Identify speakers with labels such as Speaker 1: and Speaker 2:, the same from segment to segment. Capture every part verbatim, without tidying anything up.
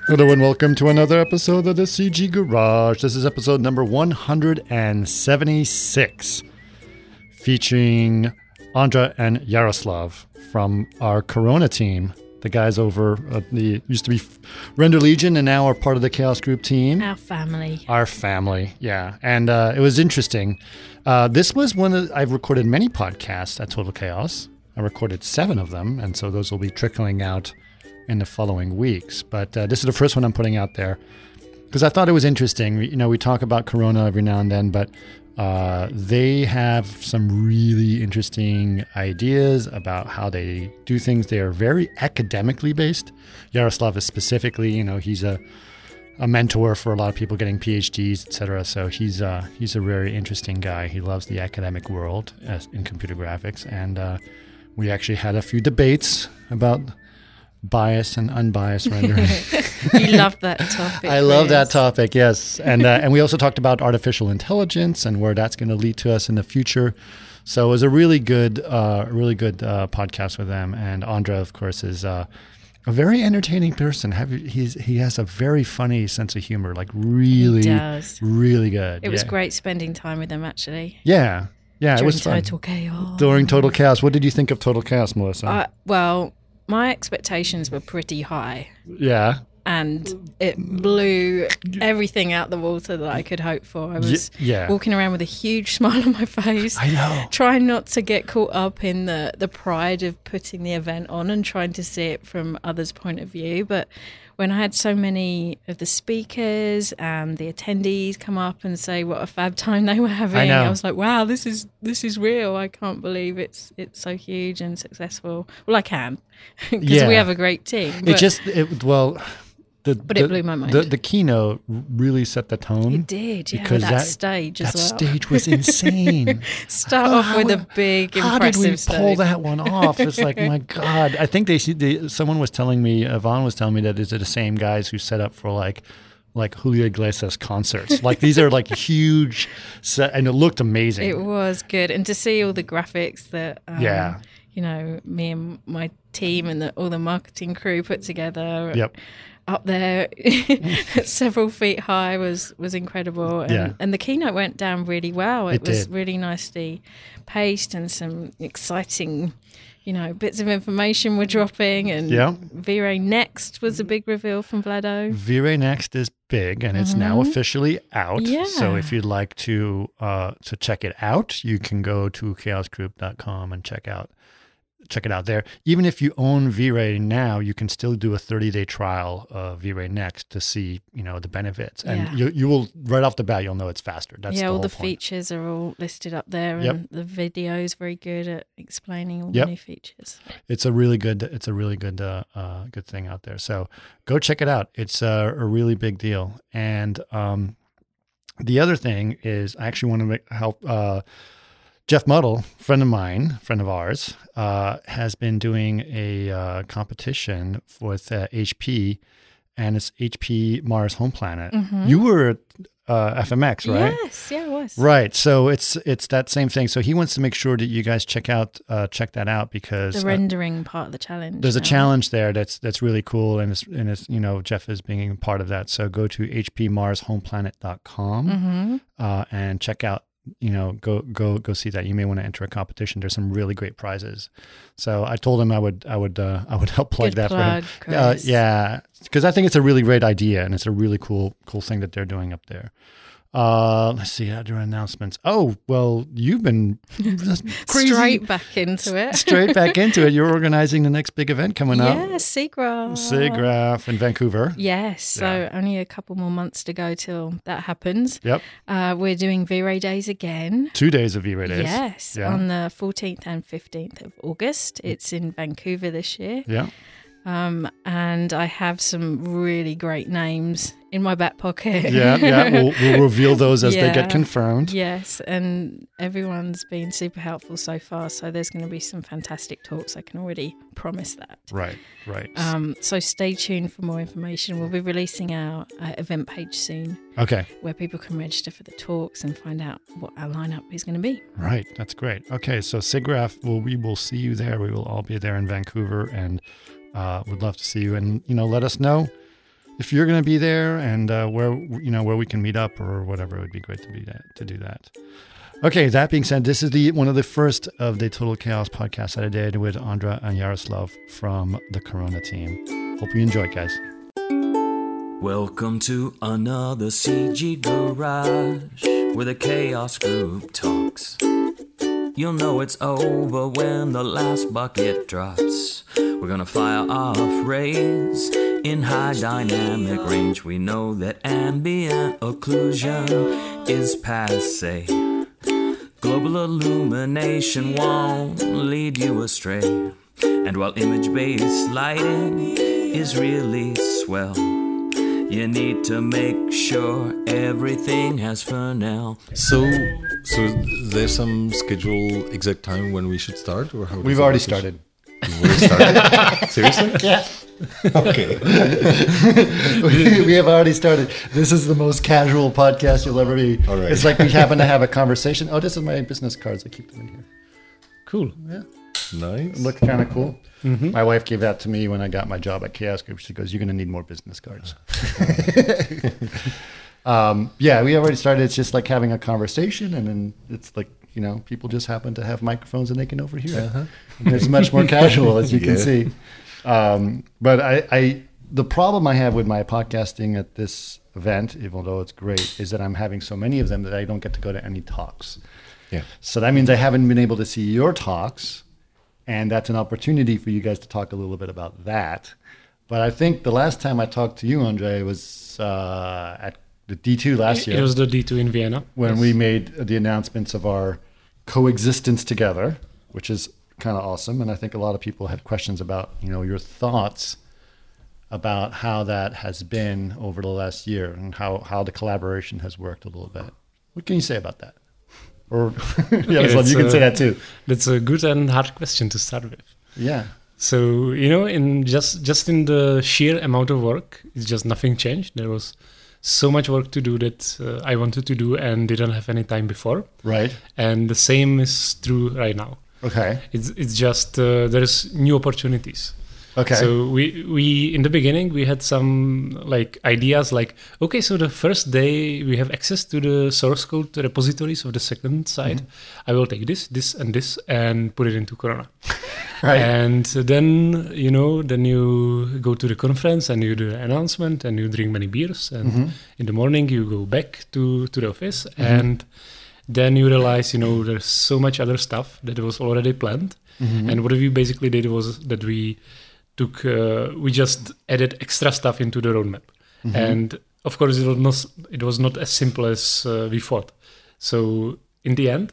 Speaker 1: Hello and welcome to another episode of the C G Garage. This is episode number one hundred seventy-six, featuring Andra and Yaroslav from our Corona team. The guys over at the used to be Render Legion and now are part of the Chaos Group team.
Speaker 2: Our family.
Speaker 1: Our family, yeah. And uh, it was interesting. Uh, this was one of I've recorded many podcasts at Total Chaos. I recorded seven of them, and so those will be trickling out in the following weeks. But uh, this is the first one I'm putting out there because I thought it was interesting. You know, we talk about Corona every now and then, but uh, they have some really interesting ideas about how they do things. They are very academically based. Yaroslav is specifically, you know, he's a a mentor for a lot of people getting P H Ds, et cetera. So he's uh, he's a very interesting guy. He loves the academic world as in computer graphics, and uh, we actually had a few debates about bias and unbiased rendering.
Speaker 2: You love that topic.
Speaker 1: I love that topic, yes. And uh, and we also talked about artificial intelligence and where that's going to lead to us in the future. So it was a really good, uh, really good uh, podcast with them. And Andra, of course, is uh, a very entertaining person. Have you, he's he has a very funny sense of humor, like really,
Speaker 2: he does.
Speaker 1: really good.
Speaker 2: It was
Speaker 1: yeah.
Speaker 2: great spending time with them, actually.
Speaker 1: Yeah, yeah,
Speaker 2: During
Speaker 1: it was fun.
Speaker 2: Total Chaos.
Speaker 1: During Total Chaos. What did you think of Total Chaos, Melissa?
Speaker 2: Uh, well, my expectations were pretty high.
Speaker 1: Yeah.
Speaker 2: And it blew everything out the water that I could hope for. I was
Speaker 1: y- yeah.
Speaker 2: walking around with a huge smile on my face.
Speaker 1: I know.
Speaker 2: Trying not to get caught up in the, the pride of putting the event on and trying to see it from others' point of view. But when I had so many of the speakers and the attendees come up and say what a fab time they were having,
Speaker 1: I know.
Speaker 2: I was like, wow, this is this is real. I can't believe it's it's so huge and successful. Well, I can, because
Speaker 1: Yeah.
Speaker 2: we have a great team.
Speaker 1: It
Speaker 2: but-
Speaker 1: just, it, well... The,
Speaker 2: But it
Speaker 1: the,
Speaker 2: blew my mind.
Speaker 1: The, the keynote really set the tone.
Speaker 2: It did, yeah.
Speaker 1: Because
Speaker 2: that,
Speaker 1: that
Speaker 2: stage as
Speaker 1: that
Speaker 2: well.
Speaker 1: stage was insane.
Speaker 2: Start
Speaker 1: Oh,
Speaker 2: off
Speaker 1: how
Speaker 2: with
Speaker 1: we-
Speaker 2: a big,
Speaker 1: How
Speaker 2: impressive
Speaker 1: did we
Speaker 2: stage.
Speaker 1: pull that one off? It's like, my God. I think they, they someone was telling me, Yvonne was telling me that these are the same guys who set up for like like Julio Iglesias concerts. Like these are like huge set, and it looked amazing.
Speaker 2: It was good. And to see all the graphics that, um,
Speaker 1: Yeah.
Speaker 2: you know, me and my team and the, all the marketing crew put together.
Speaker 1: Yep.
Speaker 2: Up there, several feet high, was was incredible, and,
Speaker 1: Yeah.
Speaker 2: and the keynote went down really well. It,
Speaker 1: It
Speaker 2: was
Speaker 1: did.
Speaker 2: really nicely paced, and some exciting, you know, bits of information were dropping. And
Speaker 1: Yeah.
Speaker 2: V-Ray Next was a big reveal from Vlado.
Speaker 1: V-Ray Next is big, and it's now officially out.
Speaker 2: Yeah.
Speaker 1: So if you'd like to uh, to check it out, you can go to chaos group dot com and check out check it out there. Even if you own V-Ray now, you can still do a thirty-day trial of V-Ray Next to see, you know, the benefits. And
Speaker 2: Yeah.
Speaker 1: you you will, right off the bat, you'll know it's faster. That's
Speaker 2: yeah,
Speaker 1: the
Speaker 2: all
Speaker 1: whole
Speaker 2: the
Speaker 1: point.
Speaker 2: features are all listed up there,
Speaker 1: Yep.
Speaker 2: and the video is very good at explaining all
Speaker 1: Yep.
Speaker 2: the new features.
Speaker 1: It's a really good, it's a really good, uh, uh, good thing out there. So go check it out. It's uh, a really big deal. And um, the other thing is, I actually want to make, help. Uh, Jeff Muddle, friend of mine, friend of ours, uh, has been doing a uh, competition with uh, H P, and it's H P Mars Home Planet. You were at uh, F M X, right?
Speaker 2: Yes, yeah, it was.
Speaker 1: Right. So it's it's that same thing. So he wants to make sure that you guys check out uh, check that out because
Speaker 2: The
Speaker 1: uh,
Speaker 2: rendering part of the challenge.
Speaker 1: there's a
Speaker 2: now.
Speaker 1: challenge there that's that's really cool, and it's and it's you know Jeff is being part of that. So go to h p mars home planet dot com
Speaker 2: Mm-hmm.
Speaker 1: uh, and check out. You know, go go go see that. You may want to enter a competition. There's some really great prizes. So I told him I would I would uh, I would help plug
Speaker 2: Good
Speaker 1: that
Speaker 2: plug,
Speaker 1: for him. Uh,
Speaker 2: Chris.
Speaker 1: yeah, because I think it's a really great idea, and it's a really cool cool thing that they're doing up there. Uh, let's see, other announcements. Oh, well, you've been crazy.
Speaker 2: Straight back into it.
Speaker 1: Straight back into it. You're organizing the next big event coming up.
Speaker 2: Yeah, SIGGRAPH.
Speaker 1: SIGGRAPH in Vancouver.
Speaker 2: Yes, so
Speaker 1: Yeah.
Speaker 2: only a couple more months to go till that happens.
Speaker 1: Yep.
Speaker 2: Uh, we're doing V-Ray Days again.
Speaker 1: Two days of V-Ray Days.
Speaker 2: Yes,
Speaker 1: Yeah.
Speaker 2: on the fourteenth and fifteenth of August. It's in Vancouver this year.
Speaker 1: Yeah.
Speaker 2: Um, and I have some really great names in my back pocket.
Speaker 1: Yeah. Yeah. We'll, we'll reveal those as they
Speaker 2: Yeah.
Speaker 1: get confirmed.
Speaker 2: Yes, and everyone's been super helpful so far. So there's going to be some fantastic talks. I can already promise that.
Speaker 1: Right. Right.
Speaker 2: Um, so stay tuned for more information. We'll be releasing our uh, event page soon,
Speaker 1: okay.
Speaker 2: where people can register for the talks and find out what our lineup is going to be.
Speaker 1: Right. That's great. Okay. So SIGGRAPH, well, we will see you there. We will all be there in Vancouver, and uh, would love to see you. And, you know, let us know if you're going to be there and uh, where you know where we can meet up or whatever, it would be great to be that, to do that. Okay, that being said, this is the one of the first of the Total Chaos podcasts that I did with Andra and Yaroslav from the Corona team. Hope you enjoyed, guys.
Speaker 3: Welcome to another C G Garage, where the Chaos Group talks. You'll know it's over when the last bucket drops. We're gonna fire off rays in high dynamic range. We know that ambient occlusion is passe. Global illumination won't lead you astray. And while image-based lighting is really swell, you need to make sure everything has Fresnel.
Speaker 4: So, so there's some schedule exact time when we should start, or how?
Speaker 1: We've already started.
Speaker 4: We've already started. Seriously?
Speaker 1: Yeah.
Speaker 4: Okay.
Speaker 1: we, we have already started. This is the most casual podcast you'll ever be.
Speaker 4: All right.
Speaker 1: It's like we happen to have a conversation. Oh, this is my business cards. I keep them in here.
Speaker 5: Cool.
Speaker 1: Yeah.
Speaker 4: Nice.
Speaker 1: Look kind of cool. Mm-hmm. My wife gave that to me when I got my job at Chaos Group. She goes, "You're going to need more business cards." um, yeah, we already started. It's just like having a conversation, and then it's like, you know, people just happen to have microphones and they can overhear
Speaker 4: Uh-huh.
Speaker 1: it. It's much more casual, as you
Speaker 4: Yeah.
Speaker 1: can see. Um, but I, I, the problem I have with my podcasting at this event, even though it's great, is that I'm having so many of them that I don't get to go to any talks.
Speaker 4: Yeah.
Speaker 1: So that means I haven't been able to see your talks. And that's an opportunity for you guys to talk a little bit about that. But I think the last time I talked to you, Andre, was uh, at the D two last year.
Speaker 5: It was the D two in Vienna.
Speaker 1: When
Speaker 5: yes.
Speaker 1: we made the announcements of our coexistence together, which is kind of awesome. And I think a lot of people had questions about, you know, your thoughts about how that has been over the last year and how, how the collaboration has worked a little bit. What can you say about that? Or yeah,
Speaker 5: Yeah,
Speaker 1: you can
Speaker 5: uh,
Speaker 1: say that too.
Speaker 5: That's a good and hard question to start with.
Speaker 1: Yeah.
Speaker 5: So, you know, in just just in the sheer amount of work, it's just nothing changed. There was so much work to do that uh, I wanted to do and didn't have any time before.
Speaker 1: Right.
Speaker 5: And the same is true right now.
Speaker 1: Okay.
Speaker 5: It's it's just uh, there's new opportunities.
Speaker 1: Okay.
Speaker 5: So we we in the beginning we had some like ideas like, okay, so the first day we have access to the source code repositories of the second side. Mm-hmm. I will take this, this, and this and put it into Corona.
Speaker 1: Right.
Speaker 5: And then you know, then you go to the conference and you do the announcement and you drink many beers and
Speaker 1: Mm-hmm.
Speaker 5: in the morning you go back to to the office and then you realize, you know, there's so much other stuff that was already planned.
Speaker 1: Mm-hmm.
Speaker 5: And what we basically did was that we took uh, we just added extra stuff into the roadmap.
Speaker 1: Mm-hmm.
Speaker 5: And of course it was not it was not as simple as uh, we thought. So in the end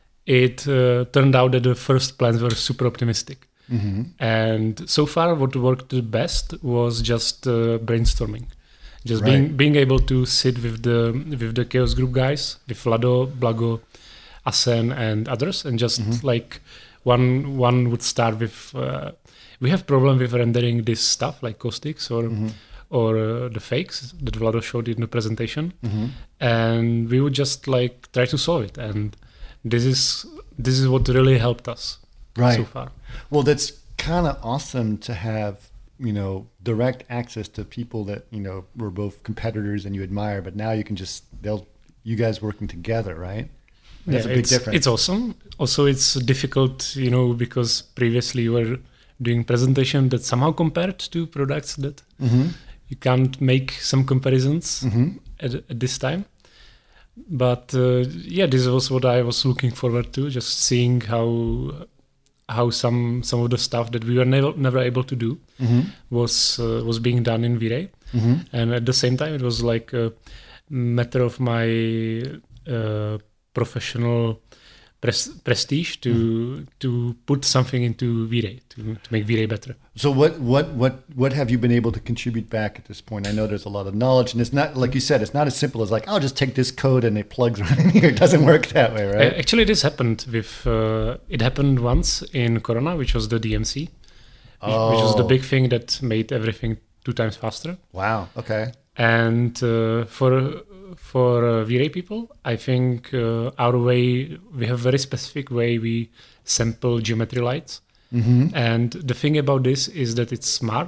Speaker 5: it uh, turned out that the first plans were super optimistic.
Speaker 1: Mm-hmm.
Speaker 5: And so far what worked the best was just uh, brainstorming, just
Speaker 1: Right.
Speaker 5: being being able to sit with the with the Chaos Group guys, with Vlado, Blago, Asen and others, and just
Speaker 1: Mm-hmm.
Speaker 5: like one one would start with uh, we have problem with rendering this stuff like caustics or
Speaker 1: Mm-hmm.
Speaker 5: or uh, the fakes that Vlado showed in the presentation,
Speaker 1: Mm-hmm.
Speaker 5: and we would just like try to solve it. And this is this is what really helped us
Speaker 1: Right.
Speaker 5: so far.
Speaker 1: Well, that's kind of awesome to have, you know, direct access to people that, you know, were both competitors and you admire, but now you can just, they'll, you guys working together, right? That's
Speaker 5: Yeah,
Speaker 1: a big
Speaker 5: it's,
Speaker 1: difference.
Speaker 5: It's awesome. Also, it's difficult, you know, because previously you were doing presentation that somehow compared to products that
Speaker 1: Mm-hmm.
Speaker 5: you can't make some comparisons
Speaker 1: Mm-hmm.
Speaker 5: at, at this time. But uh, yeah, this was what I was looking forward to, just seeing how how some some of the stuff that we were never never able to do
Speaker 1: Mm-hmm.
Speaker 5: was uh, was being done in V-Ray.
Speaker 1: Mm-hmm.
Speaker 5: And at the same time, it was like a matter of my uh, professional pres- prestige to mm. to put something into V-Ray to, to make V-Ray better.
Speaker 1: So what, what, what, what have you been able to contribute back at this point? I know there's a lot of knowledge, and it's not, like you said, it's not as simple as like, I'll just take this code and it plugs right in here. It doesn't work that way, right?
Speaker 5: Uh, actually, this happened with, uh, it happened once in Corona, which was the D M C,
Speaker 1: Oh.
Speaker 5: which was the big thing that made everything two times faster.
Speaker 1: Wow. Okay.
Speaker 5: And uh, for for uh, V-Ray people, I think uh, our way, we have a very specific way we sample geometry lights.
Speaker 1: Mm-hmm.
Speaker 5: And the thing about this is that it's smart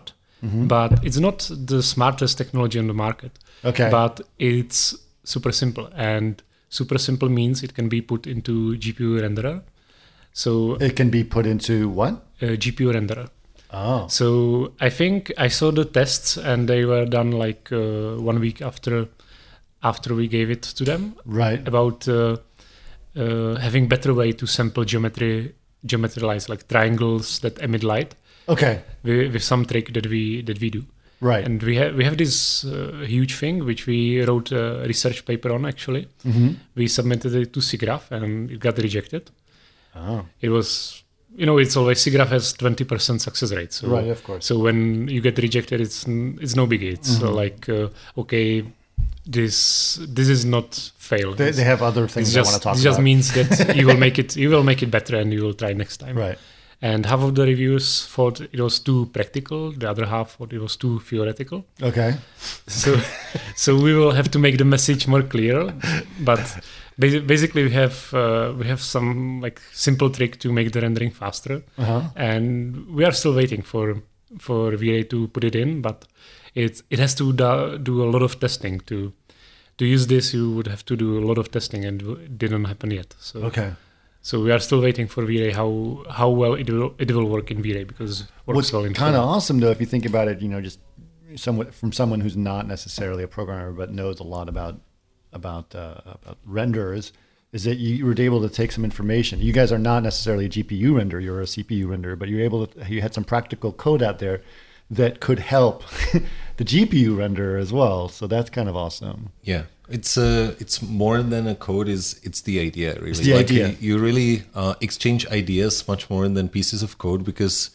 Speaker 1: Mm-hmm.
Speaker 5: but it's not the smartest technology on the market.
Speaker 1: Okay.
Speaker 5: But it's super simple, and super simple means it can be put into G P U renderer. So
Speaker 1: It can be put into what?
Speaker 5: uh, G P U renderer.
Speaker 1: Oh.
Speaker 5: So I think I saw the tests, and they were done like uh, one week after after we gave it to them,
Speaker 1: Right.
Speaker 5: about uh, uh, having better way to sample geometry, geometrialize like triangles that emit light
Speaker 1: Okay.
Speaker 5: with, with some trick that we that we do.
Speaker 1: Right.
Speaker 5: And we have we have this uh, huge thing which we wrote a research paper on. Actually,
Speaker 1: Mm-hmm.
Speaker 5: we submitted it to SIGGRAPH and it got rejected.
Speaker 1: Oh.
Speaker 5: It was, you know, it's always SIGGRAPH has twenty percent success rate. So,
Speaker 1: Right, of course.
Speaker 5: So when you get rejected, it's n- it's no biggie. It's
Speaker 1: Mm-hmm.
Speaker 5: uh, like uh, okay, this this is not fail.
Speaker 1: They, they have other things
Speaker 5: It's
Speaker 1: they
Speaker 5: just
Speaker 1: want to talk
Speaker 5: it just
Speaker 1: about.
Speaker 5: means that you will make it you will make it better and you will try next time.
Speaker 1: Right.
Speaker 5: And half of the reviewers thought it was too practical. The other half thought it was too theoretical.
Speaker 1: Okay.
Speaker 5: So, so we will have to make the message more clear. But basi- basically, we have uh, we have some like simple trick to make the rendering faster,
Speaker 1: Uh-huh.
Speaker 5: and we are still waiting for for V R A to put it in. But it it has to do, do a lot of testing to to use this. You would have to do a lot of testing, and it didn't happen yet. So
Speaker 1: Okay.
Speaker 5: So we are still waiting for V R A how how well it will it will work in V R A, because it works
Speaker 1: What's
Speaker 5: well in
Speaker 1: kind of
Speaker 5: Chrome.
Speaker 1: awesome, though, if you think about it, you know, just somewhat from someone who's not necessarily a programmer but knows a lot about about uh, about renderers, is that you were able to take some information. You guys are not necessarily a G P U renderer; you're a C P U renderer, but you're able to. You had some practical code out there that could help the G P U renderer as well. So that's kind of awesome.
Speaker 4: Yeah, it's uh, it's more than a code. Is it's the idea really?
Speaker 1: It's the
Speaker 4: like
Speaker 1: idea.
Speaker 4: You, you really uh, exchange ideas much more than pieces of code, because,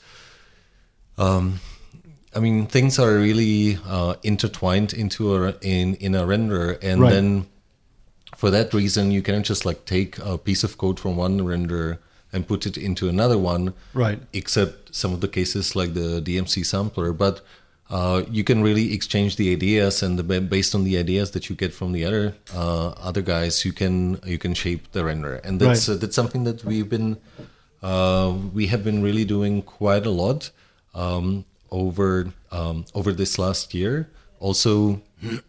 Speaker 4: um, I mean, things are really uh, intertwined into a in in a renderer, and
Speaker 1: Right.
Speaker 4: then for that reason, you cannot just like take a piece of code from one renderer and put it into another one,
Speaker 1: Right.
Speaker 4: except some of the cases like the D M C sampler. But uh, you can really exchange the ideas, and the, based on the ideas that you get from the other uh, other guys, you can you can shape the render, and that's
Speaker 1: Right.
Speaker 4: uh, that's something that we've been uh, we have been really doing quite a lot um, over um, over this last year. Also,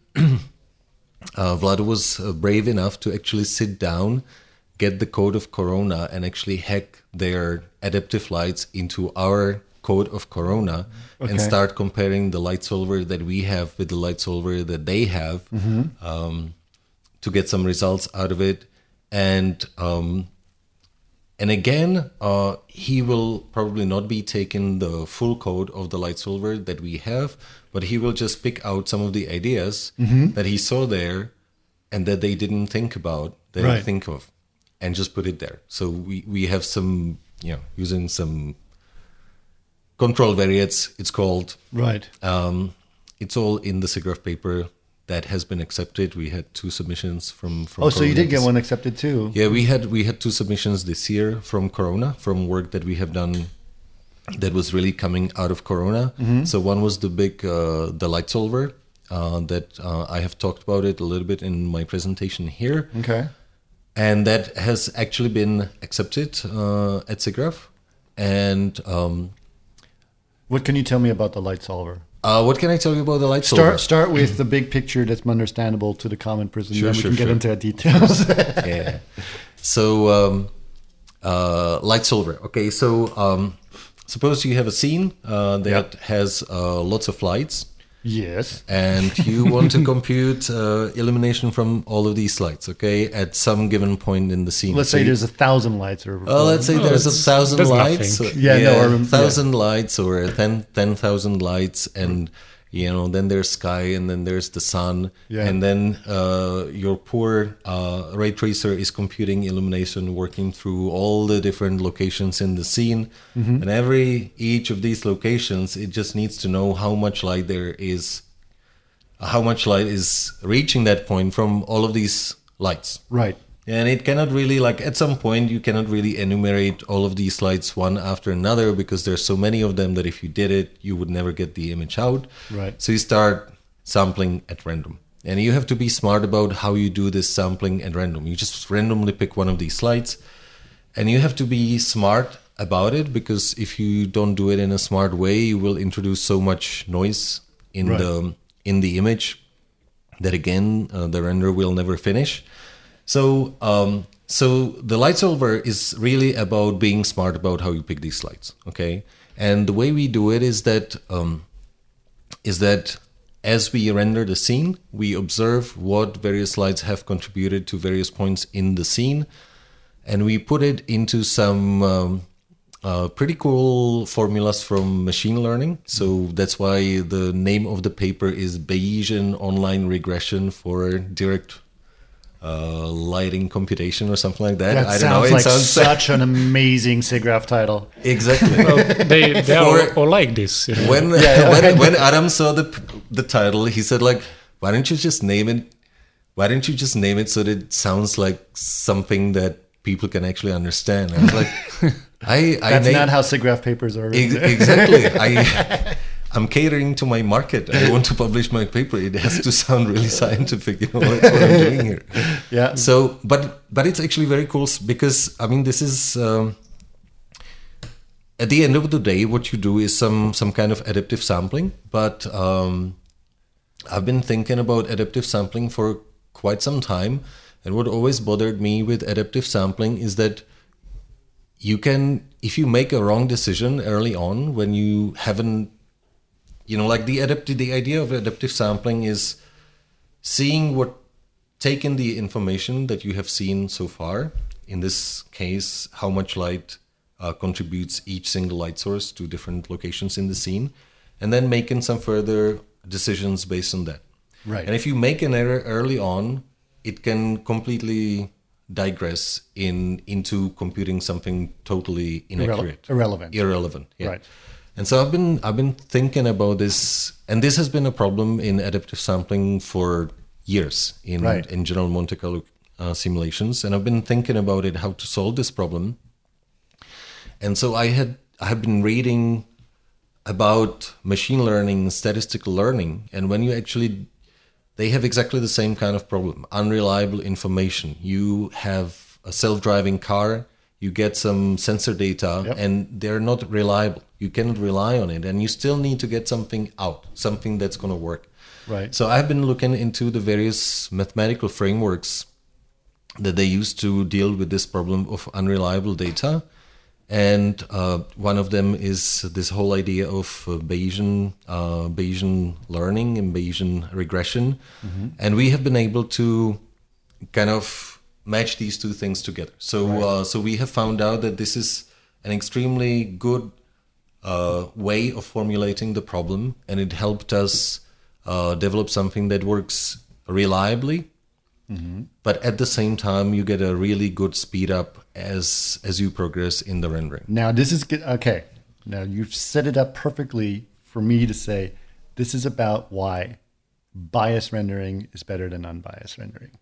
Speaker 4: uh, Vlado was uh, brave enough to actually sit down, get the code of Corona, and actually hack their adaptive lights into our code of Corona,
Speaker 1: Okay.
Speaker 4: and start comparing the light solver that we have with the light solver that they have, um, to get some results out of it. And um, and again, uh, he will probably not be taking the full code of the light solver that we have, but he will just pick out some of the ideas that he saw there and that they didn't think about, they
Speaker 1: Right.
Speaker 4: didn't think of, and just put it there. So we, we have some, you know, using some control variates, it's called.
Speaker 1: Right.
Speaker 4: Um, it's all in the SIGGRAPH paper that has been accepted. We had two submissions from from.
Speaker 1: Oh, so you
Speaker 4: Corona
Speaker 1: did get
Speaker 4: this-
Speaker 1: one accepted too.
Speaker 4: Yeah, we had we had two submissions this year from Corona, from work that we have done that was really coming out of Corona. So one was the big uh, the light solver uh, that uh, I have talked about it a little bit in my presentation here,
Speaker 1: Okay.
Speaker 4: and that has actually been accepted uh, at SIGGRAPH. And um,
Speaker 1: What can you tell me about the light solver?
Speaker 4: uh, what can I tell you about the light solver?
Speaker 1: Start start with the big picture that's understandable to the common person.
Speaker 4: Sure,
Speaker 1: then we
Speaker 4: sure,
Speaker 1: can get
Speaker 4: sure.
Speaker 1: into details.
Speaker 4: Yeah. So, um, uh, light solver. Okay, so um, suppose you have a scene uh, that has uh, lots of lights,
Speaker 1: Yes.
Speaker 4: and you want to compute uh, illumination from all of these lights. Okay, at some given point in the scene.
Speaker 1: Let's
Speaker 4: So
Speaker 1: say
Speaker 4: you-
Speaker 1: there's a thousand lights or
Speaker 4: Well, let's say
Speaker 5: Oh,
Speaker 4: there's a
Speaker 5: it's-
Speaker 4: thousand
Speaker 5: that's
Speaker 4: lights.
Speaker 5: nothing.
Speaker 1: Yeah, no, I rem-
Speaker 4: thousand lights or ten ten thousand lights, and you know, then there's sky, and then there's the sun,
Speaker 1: Yeah.
Speaker 4: and then uh, your poor uh, ray tracer is computing illumination, working through all the different locations in the scene,
Speaker 1: Mm-hmm.
Speaker 4: and every each of these locations, it just needs to know how much light there is, how much light is reaching that point from all of these lights.
Speaker 1: Right.
Speaker 4: And it cannot really, like, at some point, you cannot really enumerate all of these lights one after another, because there's so many of them that if you did it, you would never get the image out.
Speaker 1: Right.
Speaker 4: So you start sampling at random. And you have to be smart about how you do this sampling at random. You just randomly pick one of these lights, and you have to be smart about it, because if you don't do it in a smart way, you will introduce so much noise in
Speaker 1: Right.
Speaker 4: the in the image that again uh, the render will never finish. So um, so the light solver is really about being smart about how you pick these lights. Okay, and the way we do it is that um, is that as we render the scene, we observe what various lights have contributed to various points in the scene, and we put it into some um, uh, pretty cool formulas from machine learning. So that's why the name of the paper is Bayesian Online Regression for Direct uh, Lighting Computation or something like that.
Speaker 1: That
Speaker 4: I don't
Speaker 1: sounds
Speaker 4: know.
Speaker 1: like
Speaker 4: it sounds
Speaker 1: such an amazing SIGGRAPH title.
Speaker 4: exactly.
Speaker 5: Well, they they are
Speaker 4: For-
Speaker 5: all, all like this. You know?
Speaker 4: when when when Adam saw the the title, he said like, "Why don't you just name it? Why don't you just name it so that it sounds like something that people can actually understand?" I was like, "I I
Speaker 1: That's
Speaker 4: name-
Speaker 1: not how SIGGRAPH papers are
Speaker 4: Ex-
Speaker 1: written.
Speaker 4: exactly. I I'm catering to my market. I want to publish my paper. It has to sound really scientific. You know what, what I'm doing here.
Speaker 1: Yeah.
Speaker 4: So, but but it's actually very cool s- because I mean this is. Um, at the end of the day, what you do is some some kind of adaptive sampling. But um, I've been thinking about adaptive sampling for quite some time, and what always bothered me with adaptive sampling is that you can, if you make a wrong decision early on when you haven't, you know, like the adaptive, the idea of adaptive sampling is seeing what, taking the information that you have seen so far, in this case, how much light uh, contributes each single light source to different locations in the scene, and then making some further decisions based on that.
Speaker 1: Right.
Speaker 4: And if you make an error early on, it can completely digress in into computing something totally inaccurate,
Speaker 1: irrelevant.
Speaker 4: irrelevant. Yeah.
Speaker 1: Right.
Speaker 4: And so I've been I've been thinking about this, and this has been a problem in adaptive sampling for years in
Speaker 1: Right.
Speaker 4: in general Monte Carlo uh, simulations, and I've been thinking about it, how to solve this problem. And so I had I have been reading about machine learning, statistical learning, and when you actually they have exactly the same kind of problem. Unreliable information. You have a self-driving car, you get some sensor data,
Speaker 1: Yep.
Speaker 4: and they're not reliable. You cannot rely on it, and you still need to get something out, something that's going to work.
Speaker 1: Right.
Speaker 4: So I've been looking into the various mathematical frameworks that they use to deal with this problem of unreliable data. And uh, one of them is this whole idea of uh, Bayesian, uh, Bayesian learning and Bayesian regression. Mm-hmm. And we have been able to kind of match these two things together. So,
Speaker 1: Right.
Speaker 4: uh, so we have found out that this is an extremely good uh, way of formulating the problem, and it helped us uh, develop something that works reliably. Mm-hmm. But at the same time, you get a really good speed up as as you progress in the rendering.
Speaker 1: Now this is good. Okay. Now you've set it up perfectly for me to say this is about why bias rendering is better than unbiased rendering.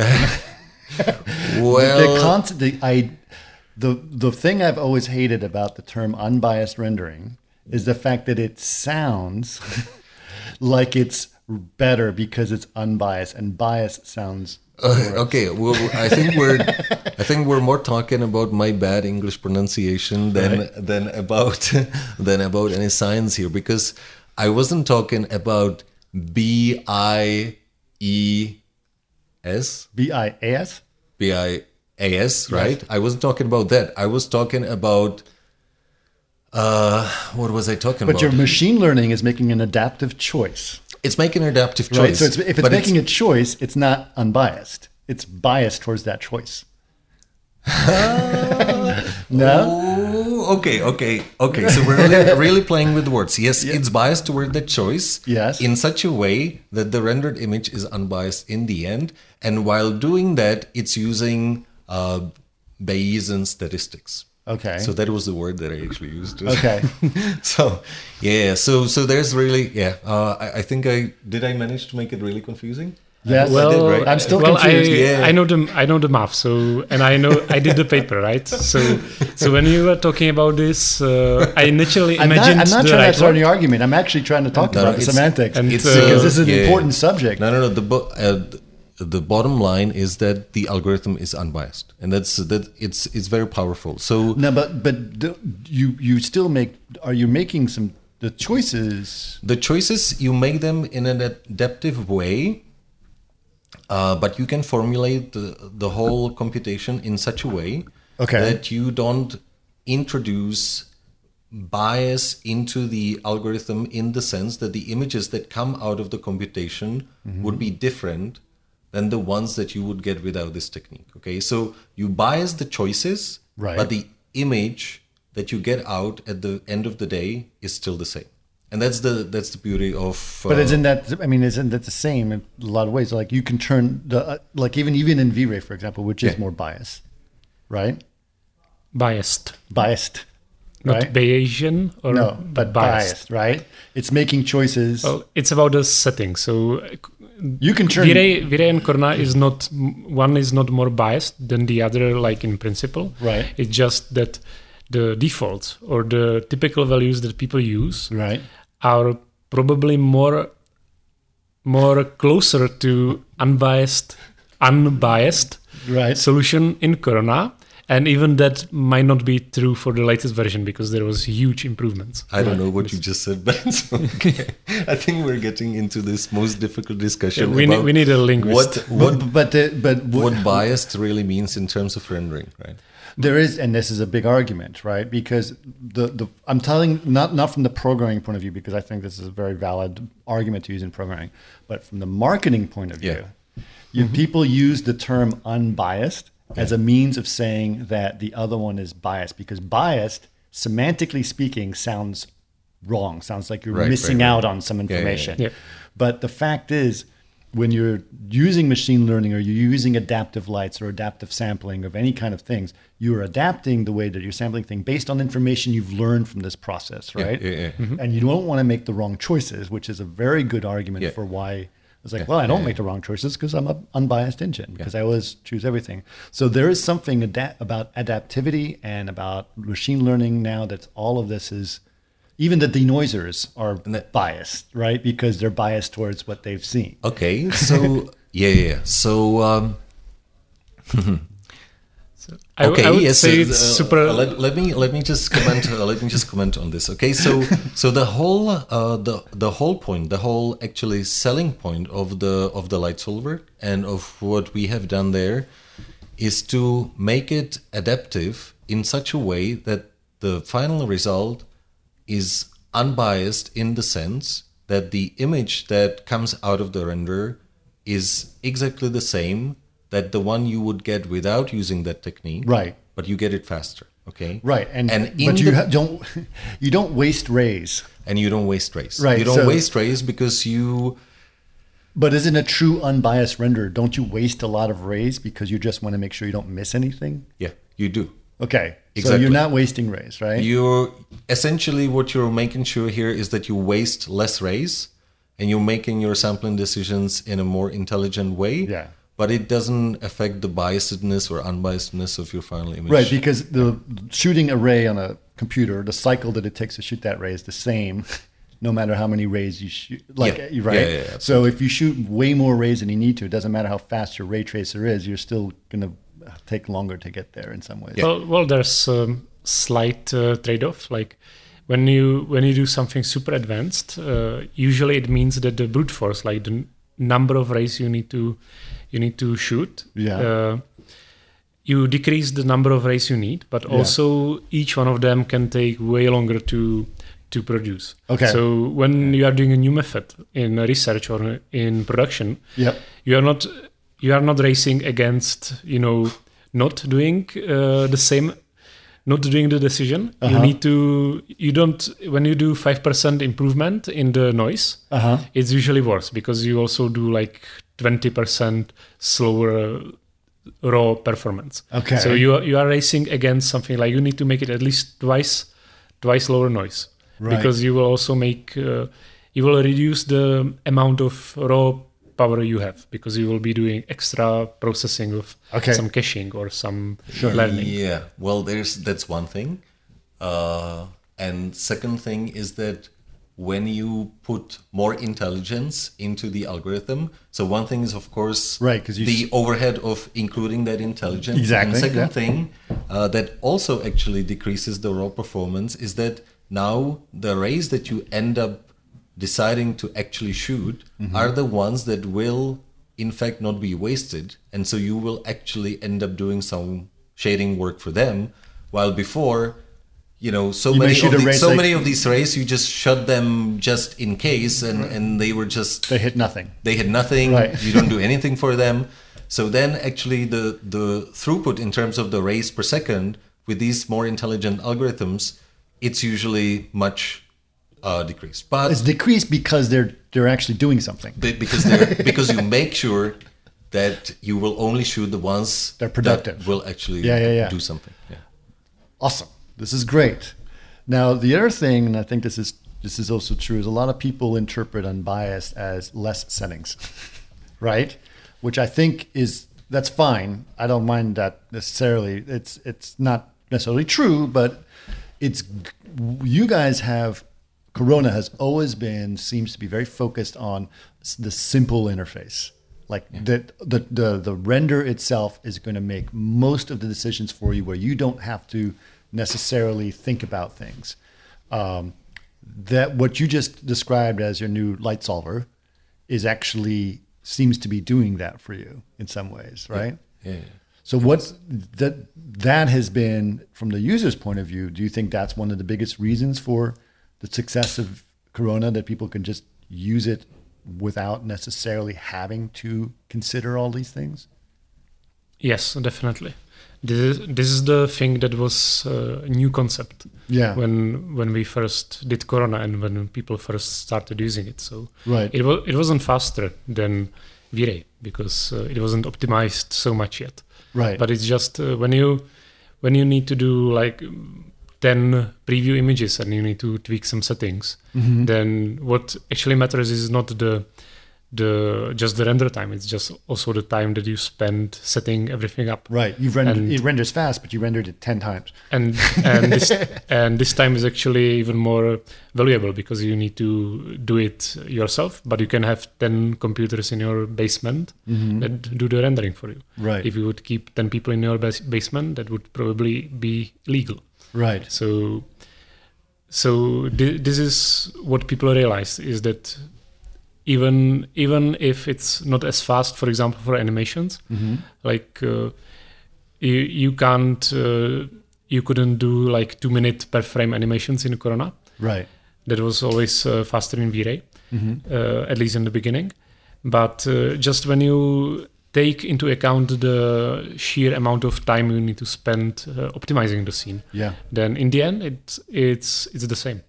Speaker 4: Well,
Speaker 1: the concept, the I, the the thing I've always hated about the term unbiased rendering is the fact that it sounds like it's better because it's unbiased, and biased sounds.
Speaker 4: Uh, okay, well, I think we're I think we're more talking about my bad English pronunciation than
Speaker 1: Right.
Speaker 4: than about than about any science here, because I wasn't talking about B I E S
Speaker 1: B I A S.
Speaker 4: B I A S, right? I wasn't talking about that. I was talking about uh, what was I talking
Speaker 1: But
Speaker 4: about?
Speaker 1: your machine learning is making an adaptive choice.
Speaker 4: It's making an adaptive choice.
Speaker 1: Right. So it's, if it's
Speaker 4: but
Speaker 1: making a choice, it's not unbiased. It's biased towards that choice. No.
Speaker 4: Oh, okay, okay, okay. So we're really, really playing with words. Yes, it's biased toward that choice.
Speaker 1: Yes.
Speaker 4: In such a way that the rendered image is unbiased in the end. And while doing that, it's using uh, Bayesian statistics.
Speaker 1: Okay.
Speaker 4: So that was the word that I actually used.
Speaker 1: Okay.
Speaker 4: So yeah, so so there's really yeah. Uh, I, I think I did. I manage to make it really confusing.
Speaker 1: Yes.
Speaker 4: I
Speaker 5: Well,
Speaker 4: did, right?
Speaker 1: I'm still
Speaker 5: well,
Speaker 1: confused.
Speaker 5: I,
Speaker 4: Yeah.
Speaker 5: I know the I know the math, so and I know I did the paper, right? So so when you were talking about this, uh, I naturally
Speaker 1: I'm not,
Speaker 5: imagined
Speaker 1: I'm not
Speaker 5: the
Speaker 1: trying
Speaker 5: right
Speaker 1: to start
Speaker 5: word.
Speaker 1: any argument. I'm actually trying to talk
Speaker 4: No,
Speaker 1: about the
Speaker 4: it's-
Speaker 1: semantics
Speaker 5: and,
Speaker 4: It's
Speaker 5: uh,
Speaker 1: because this is an
Speaker 4: yeah,
Speaker 1: important
Speaker 4: yeah.
Speaker 1: subject.
Speaker 4: No, no, no. The bo- uh, the bottom line is that the algorithm is unbiased, and that's that it's it's very powerful. So
Speaker 1: No, but but the, you you still make. Are you making some the choices?
Speaker 4: the choices, you make them in an adaptive way, uh, but you can formulate the, the whole computation in such a way
Speaker 1: Okay.
Speaker 4: that you don't introduce bias into the algorithm, in the sense that the images that come out of the computation
Speaker 1: Mm-hmm.
Speaker 4: would be different than the ones that you would get without this technique. Okay, so you bias the choices,
Speaker 1: Right.
Speaker 4: but the image that you get out at the end of the day is still the same. And that's the that's the beauty of. Uh,
Speaker 1: But isn't that? I mean, isn't that the same in a lot of ways? Like you can turn the uh, like even even in V-Ray, for example, which is
Speaker 4: Yeah.
Speaker 1: more biased, right?
Speaker 5: Biased.
Speaker 1: Biased,
Speaker 5: Not
Speaker 1: right?
Speaker 5: Bayesian or
Speaker 1: No, but biased. right? It's making choices.
Speaker 5: Well, it's about the setting. So uh,
Speaker 1: you can turn.
Speaker 5: V-Ray, V-Ray and Corona is not, one is not more biased than the other, like in principle.
Speaker 1: Right.
Speaker 5: It's just that the defaults or the typical values that people use
Speaker 1: Right.
Speaker 5: are probably more more closer to unbiased unbiased
Speaker 1: Right.
Speaker 5: solution in Corona. And even that might not be true for the latest version, because there was huge improvements.
Speaker 4: I don't know what you just said, but it's okay. I think we're getting into this most difficult discussion.
Speaker 5: Yeah, we need-
Speaker 4: about
Speaker 5: we need a linguist.
Speaker 4: What what
Speaker 1: But but the, but what,
Speaker 4: what biased really means in terms of rendering, right?
Speaker 1: there is, and this is a big argument, right? Because the the I'm telling not not from the programming point of view, because I think this is a very valid argument to use in programming, but from the marketing point of view,
Speaker 4: Yeah.
Speaker 1: you, people use the term unbiased as a means of saying that the other one is biased, because biased, semantically speaking, sounds wrong. Sounds like you're
Speaker 4: Right,
Speaker 1: missing
Speaker 4: right, right.
Speaker 1: out on some
Speaker 4: yeah,
Speaker 1: information.
Speaker 5: yeah.
Speaker 1: But the fact is, when you're using machine learning or you're using adaptive lights or adaptive sampling of any kind of things, you're adapting the way that you're sampling things based on information you've learned from this process,
Speaker 4: Yeah,
Speaker 1: right?
Speaker 4: yeah, yeah.
Speaker 1: And you don't want to make the wrong choices, which is a very good argument
Speaker 4: Yeah.
Speaker 1: for why it's like, well, I don't make the wrong choices because I'm an unbiased engine, because I always choose everything. So there is something ada- about adaptivity and about machine learning now that all of this is, even the denoisers are
Speaker 4: that-
Speaker 1: biased, right? Because they're biased towards what they've seen.
Speaker 4: Okay, so yeah, yeah, yeah. So um,
Speaker 5: I,
Speaker 4: okay,
Speaker 5: I would
Speaker 4: yes.
Speaker 5: say
Speaker 4: uh,
Speaker 5: it's
Speaker 4: uh,
Speaker 5: super.
Speaker 4: uh, let, let me let me just comment. Uh, let me just comment on this. Okay, so so the whole uh, the the whole point, the whole actually selling point of the of the light solver and of what we have done there is to make it adaptive in such a way that the final result is unbiased, in the sense that the image that comes out of the render is exactly the same that the one you would get without using that technique.
Speaker 1: Right.
Speaker 4: But you get it faster. Okay.
Speaker 1: Right, and,
Speaker 4: and in
Speaker 1: but you
Speaker 4: the-
Speaker 1: ha- don't you don't waste rays.
Speaker 4: and you don't waste rays.
Speaker 1: Right,
Speaker 4: You don't
Speaker 1: so-
Speaker 4: waste rays because you
Speaker 1: But isn't a true unbiased render? Don't you waste a lot of rays because you just want to make sure you don't miss anything?
Speaker 4: yeah you do.
Speaker 1: Okay, so
Speaker 4: Exactly.
Speaker 1: you're not wasting rays, right?
Speaker 4: You're essentially, what you're making sure here is that you waste less rays, and you're making your sampling decisions in a more intelligent way.
Speaker 1: Yeah.
Speaker 4: But it doesn't affect the biasedness or unbiasedness of your final image.
Speaker 1: Right, because the shooting a ray on a computer, the cycle that it takes to shoot that ray is the same, no matter how many rays you shoot. Like,
Speaker 4: Yeah.
Speaker 1: right.
Speaker 4: Yeah, yeah, yeah,
Speaker 1: so if you shoot way more rays than you need to, it doesn't matter how fast your ray tracer is. You're still going to take longer to get there in some ways.
Speaker 5: Well, well, there's um, slight uh, trade-off. Like when you when you do something super advanced, uh, usually it means that the brute force, like the n- number of rays you need to you need to shoot,
Speaker 1: Yeah.
Speaker 5: uh, you decrease the number of rays you need, but
Speaker 1: Yeah.
Speaker 5: also each one of them can take way longer to to produce.
Speaker 1: Okay.
Speaker 5: So when you are doing a new method in research or in production,
Speaker 1: Yep.
Speaker 5: you are not you are not racing against, you know, not doing uh, the same, not doing the decision. You
Speaker 1: Uh-huh.
Speaker 5: need to, you don't, when you do five percent improvement in the noise,
Speaker 1: Uh-huh.
Speaker 5: it's usually worse because you also do like twenty percent slower raw performance.
Speaker 1: Okay.
Speaker 5: So you are, you are racing against something like you need to make it at least twice, twice lower noise.
Speaker 1: Right.
Speaker 5: Because you will also make, uh, you will reduce the amount of raw power you have because you will be doing extra processing of
Speaker 1: Okay.
Speaker 5: some caching or some learning.
Speaker 4: Yeah, well, there's that's one thing, uh, and second thing is that when you put more intelligence into the algorithm. So one thing is, of course,
Speaker 1: right, 'cause you
Speaker 4: the
Speaker 1: s-
Speaker 4: overhead of including that intelligence.
Speaker 1: Exactly,
Speaker 4: And second
Speaker 1: yeah.
Speaker 4: thing uh, that also actually decreases the raw performance is that now the arrays that you end up deciding to actually shoot
Speaker 1: Mm-hmm.
Speaker 4: are the ones that will in fact not be wasted, and so you will actually end up doing some shading work for them, while before, you know, so
Speaker 1: You may
Speaker 4: many
Speaker 1: shoot
Speaker 4: of
Speaker 1: a
Speaker 4: the,
Speaker 1: race
Speaker 4: so
Speaker 1: like-
Speaker 4: many of these rays you just shot them just in case, and and they were just
Speaker 1: They hit nothing.
Speaker 4: they had nothing.
Speaker 1: Right.
Speaker 4: You don't do anything for them. So then actually the the throughput in terms of the rays per second with these more intelligent algorithms, it's usually much uh, decreased. But
Speaker 1: It's decreased because they're they're actually doing something.
Speaker 4: Be- because they're, because you make sure that you will only shoot the ones
Speaker 1: They're productive.
Speaker 4: that will actually
Speaker 1: Yeah, yeah, yeah.
Speaker 4: do something. Yeah.
Speaker 1: Awesome. This is great. Now the other thing, and I think this is this is also true, is a lot of people interpret unbiased as less settings, right? Which I think is that's fine. I don't mind that necessarily. It's it's not necessarily true, but it's you guys have Corona has always been seems to be very focused on s- the simple interface. Like that the, the the render itself is going to make most of the decisions for you, where you don't have to necessarily think about things. Um, that what you just described as your new light solver is actually seems to be doing that for you in some ways, right?
Speaker 4: Yeah. yeah.
Speaker 1: So what that that has been from the user's point of view, do you think that's one of the biggest reasons for the success of Corona, that people can just use it without necessarily having to consider all these things?
Speaker 5: Yes, definitely. This is, this is the thing that was uh, a new concept.
Speaker 1: Yeah.
Speaker 5: When when we first did Corona and when people first started using it, so
Speaker 1: Right.
Speaker 5: it was it wasn't faster than V-Ray because uh, it wasn't optimized so much yet.
Speaker 1: Right.
Speaker 5: But it's just uh, when you when you need to do like ten preview images and you need to tweak some settings,
Speaker 1: Mm-hmm.
Speaker 5: then what actually matters is not the the just the render time. It's just also the time that you spend setting everything up.
Speaker 1: Right. You've rendered
Speaker 5: And-
Speaker 1: it renders fast, but you rendered it ten times.
Speaker 5: And and this and this time is actually even more valuable because you need to do it yourself, but you can have ten computers in your basement that do the rendering for you.
Speaker 1: Right.
Speaker 5: If you would keep ten people in your bas- basement, that would probably be illegal.
Speaker 1: Right.
Speaker 5: So, so thi- this is what people realize is that even even if it's not as fast, for example, for animations, like uh, you you can't uh, you couldn't do like two minute per frame animations in Corona.
Speaker 1: Right.
Speaker 5: That was always uh, faster in V-Ray, uh, at least in the beginning. But uh, just when you take into account the sheer amount of time you need to spend uh, optimizing the scene,
Speaker 1: Yeah.
Speaker 5: then in the end, it's it's it's the same.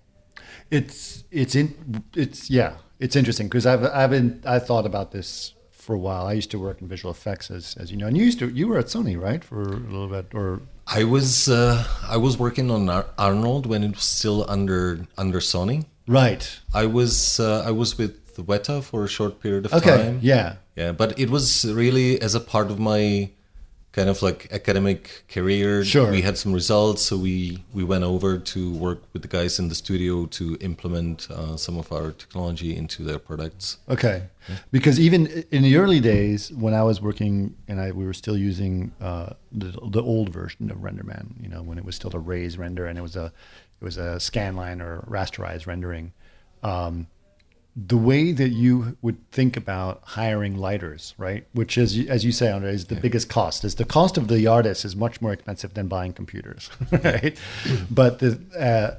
Speaker 1: It's it's in it's yeah it's interesting because I've I've been I thought about this for a while. I used to work in visual effects, as as you know, and you used to you were at Sony, right, for a little bit, or
Speaker 4: I was uh, I was working on Ar- Arnold when it was still under under Sony.
Speaker 1: right.
Speaker 4: I was uh, I was with Weta for a short period of
Speaker 1: Okay.
Speaker 4: time.
Speaker 1: Yeah.
Speaker 4: Yeah, but it was really as a part of my kind of like academic career.
Speaker 1: Sure.
Speaker 4: We had some results, so we we went over to work with the guys in the studio to implement uh, some of our technology into their products.
Speaker 1: Okay. Because even in the early days when I was working and I we were still using uh, the the old version of RenderMan, you know, when it was still a raised render and it was a it was a scanline or rasterized rendering. Um, the way that you would think about hiring lighters, right? Which is, as you say, Andre, is the biggest cost. Is the cost of the artist is much more expensive than buying computers, right? But the uh,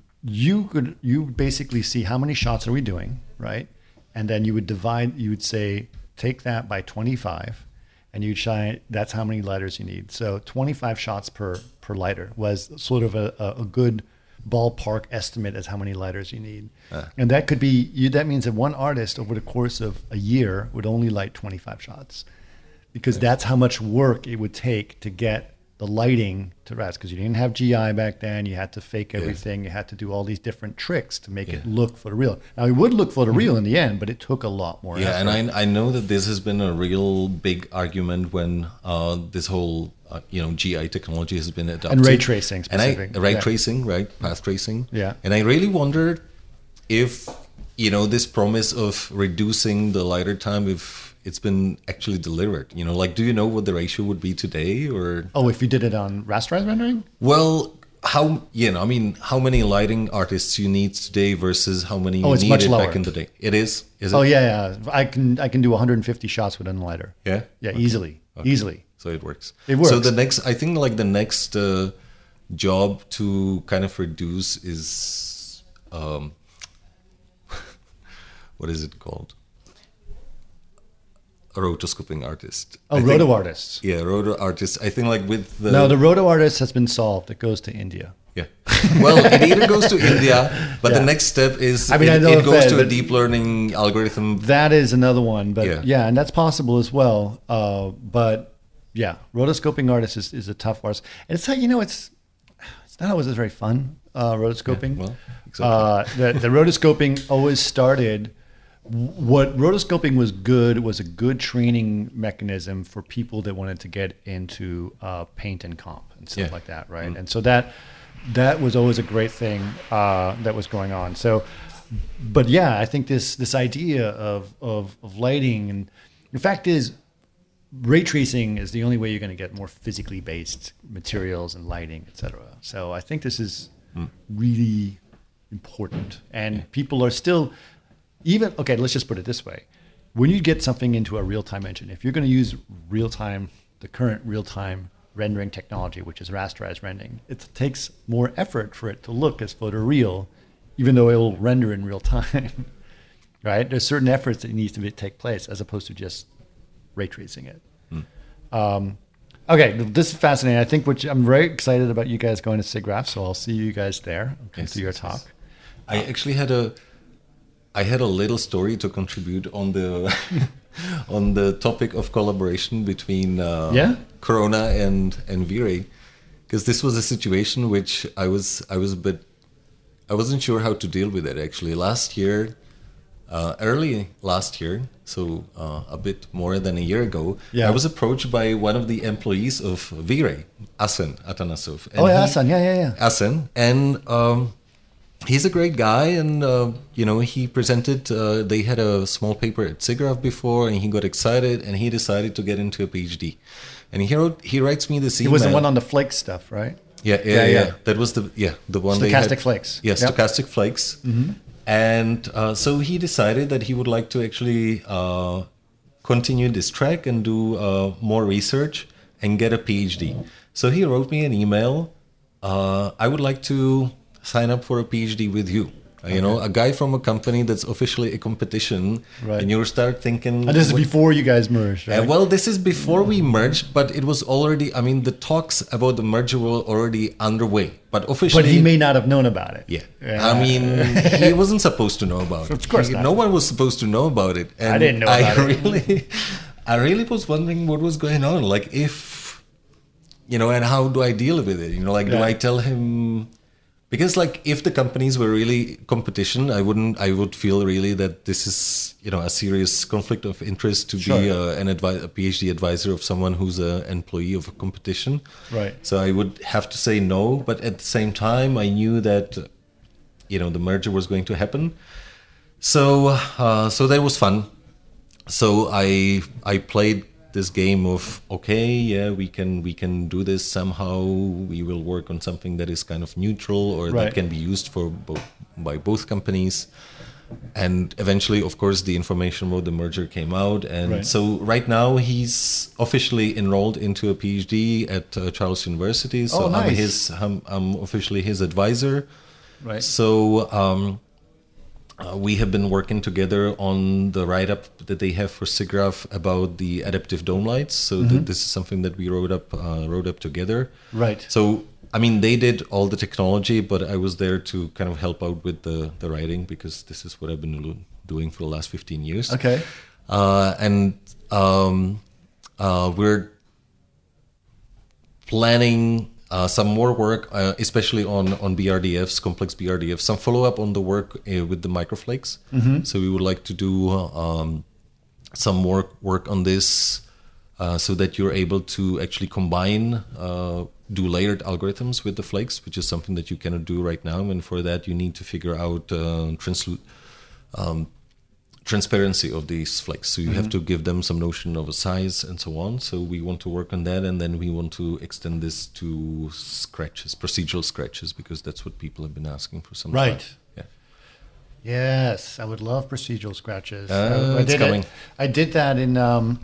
Speaker 1: you could you basically see how many shots are we doing, right? And then you would divide. You would say take that by twenty-five, and you'd shine. That's how many lighters you need. So twenty-five shots per per lighter was sort of a, a, a good ballpark estimate as how many lighters you need. And that could be you, that means that one artist over the course of a year would only light twenty-five shots, because that's how much work it would take to get the lighting to rest, because you didn't have G I back then. You had to fake everything. You had to do all these different tricks to make it look for the real. Now it would look for the real in the end, but it took a lot more
Speaker 4: Yeah,
Speaker 1: effort.
Speaker 4: and I I know that this has been a real big argument when uh, this whole uh, you know G I technology has been adopted,
Speaker 1: And ray tracing
Speaker 4: and I
Speaker 1: specific,
Speaker 4: ray
Speaker 1: yeah.
Speaker 4: tracing, right, path tracing.
Speaker 1: Yeah.
Speaker 4: And I really wonder if, you know, this promise of reducing the lidar time, if it's been actually delivered. You know, like, do you know what the ratio would be today? Or
Speaker 1: Oh, if you did it on rasterized rendering?
Speaker 4: well, how, you know, I mean, how many lighting artists you need today versus how many
Speaker 1: Oh,
Speaker 4: you
Speaker 1: it's much
Speaker 4: needed
Speaker 1: lower.
Speaker 4: back in the day? It is? Is it?
Speaker 1: Oh yeah, yeah. I can I can do one hundred fifty shots with an lighter.
Speaker 4: Yeah?
Speaker 1: Yeah,
Speaker 4: Okay.
Speaker 1: easily,
Speaker 4: Okay.
Speaker 1: easily.
Speaker 4: So it works.
Speaker 1: It works.
Speaker 4: So the next, I think, like the next uh, job to kind of reduce is, um, what is it called? A rotoscoping artist.
Speaker 1: Oh,
Speaker 4: I think-
Speaker 1: roto artists.
Speaker 4: Yeah, roto artist. I think like with the
Speaker 1: No, the roto artist has been solved. It goes to India.
Speaker 4: yeah. Well, it either goes to India, but
Speaker 1: Yeah.
Speaker 4: the next step is
Speaker 1: I mean,
Speaker 4: it,
Speaker 1: I know
Speaker 4: it
Speaker 1: it
Speaker 4: goes
Speaker 1: fed,
Speaker 4: to a
Speaker 1: but-
Speaker 4: deep learning algorithm.
Speaker 1: That is another one, but
Speaker 4: Yeah.
Speaker 1: yeah, and that's possible as well. Uh, but yeah, rotoscoping artist is, is a tough artist, and it's like, you know, it's it's not always very fun. Uh, rotoscoping.
Speaker 4: well, exactly.
Speaker 1: uh, the the rotoscoping always started. What rotoscoping was good was a good training mechanism for people that wanted to get into uh, paint and comp and stuff
Speaker 4: Yeah.
Speaker 1: like that, right?
Speaker 4: Mm.
Speaker 1: And so that that was always a great thing uh, that was going on. So, but yeah, I think this this idea of of, of lighting, and the fact is, ray tracing is the only way you're going to get more physically based materials and lighting, et cetera. So I think this is really important, and people are still. Even, okay, let's just put it this way. When you get something into a real-time engine, if you're going to use real-time, the current real-time rendering technology, which is rasterized rendering, it takes more effort for it to look as photoreal, even though it will render in real time, right? There's certain efforts that needs to be, take place as opposed to just ray tracing it. Um, okay, this is fascinating. I think which I'm very excited about you guys going to SIGGRAPH, so I'll see you guys there. I'll come
Speaker 4: Yes,
Speaker 1: to your
Speaker 4: yes, yes.
Speaker 1: talk.
Speaker 4: I actually had a I had a little story to contribute on the on the topic of collaboration between uh,
Speaker 1: Yeah?
Speaker 4: Corona and and V-Ray, because this was a situation which I was I was a bit I wasn't sure how to deal with it actually. Last year, uh, early last year, so uh, a bit more than a year ago,
Speaker 1: Yeah.
Speaker 4: I was approached by one of the employees of V-Ray, Asen Atanasov. And
Speaker 1: Oh, yeah,
Speaker 4: he-
Speaker 1: Asen, yeah, yeah, yeah.
Speaker 4: Asen, and um, he's a great guy, and uh, you know, he presented. Uh, they had a small paper at SIGGRAPH before, and he got excited, and he decided to get into a PhD. And he wrote, he writes me this
Speaker 1: It
Speaker 4: email.
Speaker 1: was the one on the flake stuff, right?
Speaker 4: yeah, yeah,
Speaker 1: Yeah,
Speaker 4: yeah,
Speaker 1: yeah.
Speaker 4: That was the yeah the one. they
Speaker 1: Stochastic
Speaker 4: had-
Speaker 1: flakes.
Speaker 4: Yeah,
Speaker 1: Yep. Mm-hmm.
Speaker 4: stochastic flakes. And uh, so he decided that he would like to actually uh, continue this track and do uh, more research and get a PhD. So he wrote me an email. Uh, I would like to sign up for a PhD with you. Uh, You know, a guy from a company that's officially a competition,
Speaker 1: Right.
Speaker 4: and you start thinking.
Speaker 1: And this is
Speaker 4: what-
Speaker 1: before you guys merged, right?
Speaker 4: uh, well, this is before we merged, but it was already. I mean, the talks about the merger were already underway, but officially.
Speaker 1: but he may not have known about it.
Speaker 4: Yeah.
Speaker 1: Yeah.
Speaker 4: I mean, he wasn't supposed to know about it.
Speaker 1: Of course
Speaker 4: He-
Speaker 1: not.
Speaker 4: No one was supposed to know about it. And
Speaker 1: I didn't know
Speaker 4: I
Speaker 1: about it.
Speaker 4: really, I really was wondering what was going on. Like, if, you know, and how do I deal with it? You know, like, do
Speaker 1: Yeah.
Speaker 4: I tell him? Because, like, if the companies were really competition, I wouldn't. I would feel really that this is, you know, a serious conflict of interest to be
Speaker 1: Sure.
Speaker 4: uh, an advi- a PhD advisor of someone who's an employee of a competition.
Speaker 1: Right.
Speaker 4: So I would have to say no, but at the same time, I knew that, you know, the merger was going to happen. So, uh, so that was fun. So I I played this game of okay, yeah, we can we can do this somehow. We will work on something that is kind of neutral or
Speaker 1: Right.
Speaker 4: that can be used for both by both companies. And eventually, of course, the information about the merger came out. And
Speaker 1: Right.
Speaker 4: so right now he's officially enrolled into a PhD at uh, Charles University. So
Speaker 1: Oh,
Speaker 4: I'm
Speaker 1: nice.
Speaker 4: his I'm, I'm officially his advisor.
Speaker 1: Right.
Speaker 4: So um, uh, we have been working together on the write-up that they have for SIGGRAPH about the adaptive dome lights. So
Speaker 1: Mm-hmm.
Speaker 4: th- this is something that we wrote up uh, wrote up together.
Speaker 1: Right.
Speaker 4: So I mean, they did all the technology, but I was there to kind of help out with the the writing because this is what I've been lo- doing for the last fifteen years.
Speaker 1: Okay.
Speaker 4: Uh, and um, uh, we're planning uh, some more work, uh, especially on, on B R D Fs, complex B R D Fs, some follow-up on the work uh, with the microflakes.
Speaker 1: Mm-hmm.
Speaker 4: So we would like to do um, some more work on this uh, so that you're able to actually combine uh, do layered algorithms with the flakes, which is something that you cannot do right now. And for that, you need to figure out uh, translu- um, transparency of these flakes. So you mm-hmm. have to give them some notion of a size and so on. So we want to work on that, and then we want to extend this to scratches, procedural scratches, because that's what people have been asking for some
Speaker 1: right.
Speaker 4: time. Yeah.
Speaker 1: Yes, I would love procedural scratches.
Speaker 4: Uh,
Speaker 1: I
Speaker 4: it's
Speaker 1: did
Speaker 4: coming.
Speaker 1: It. I did that in um,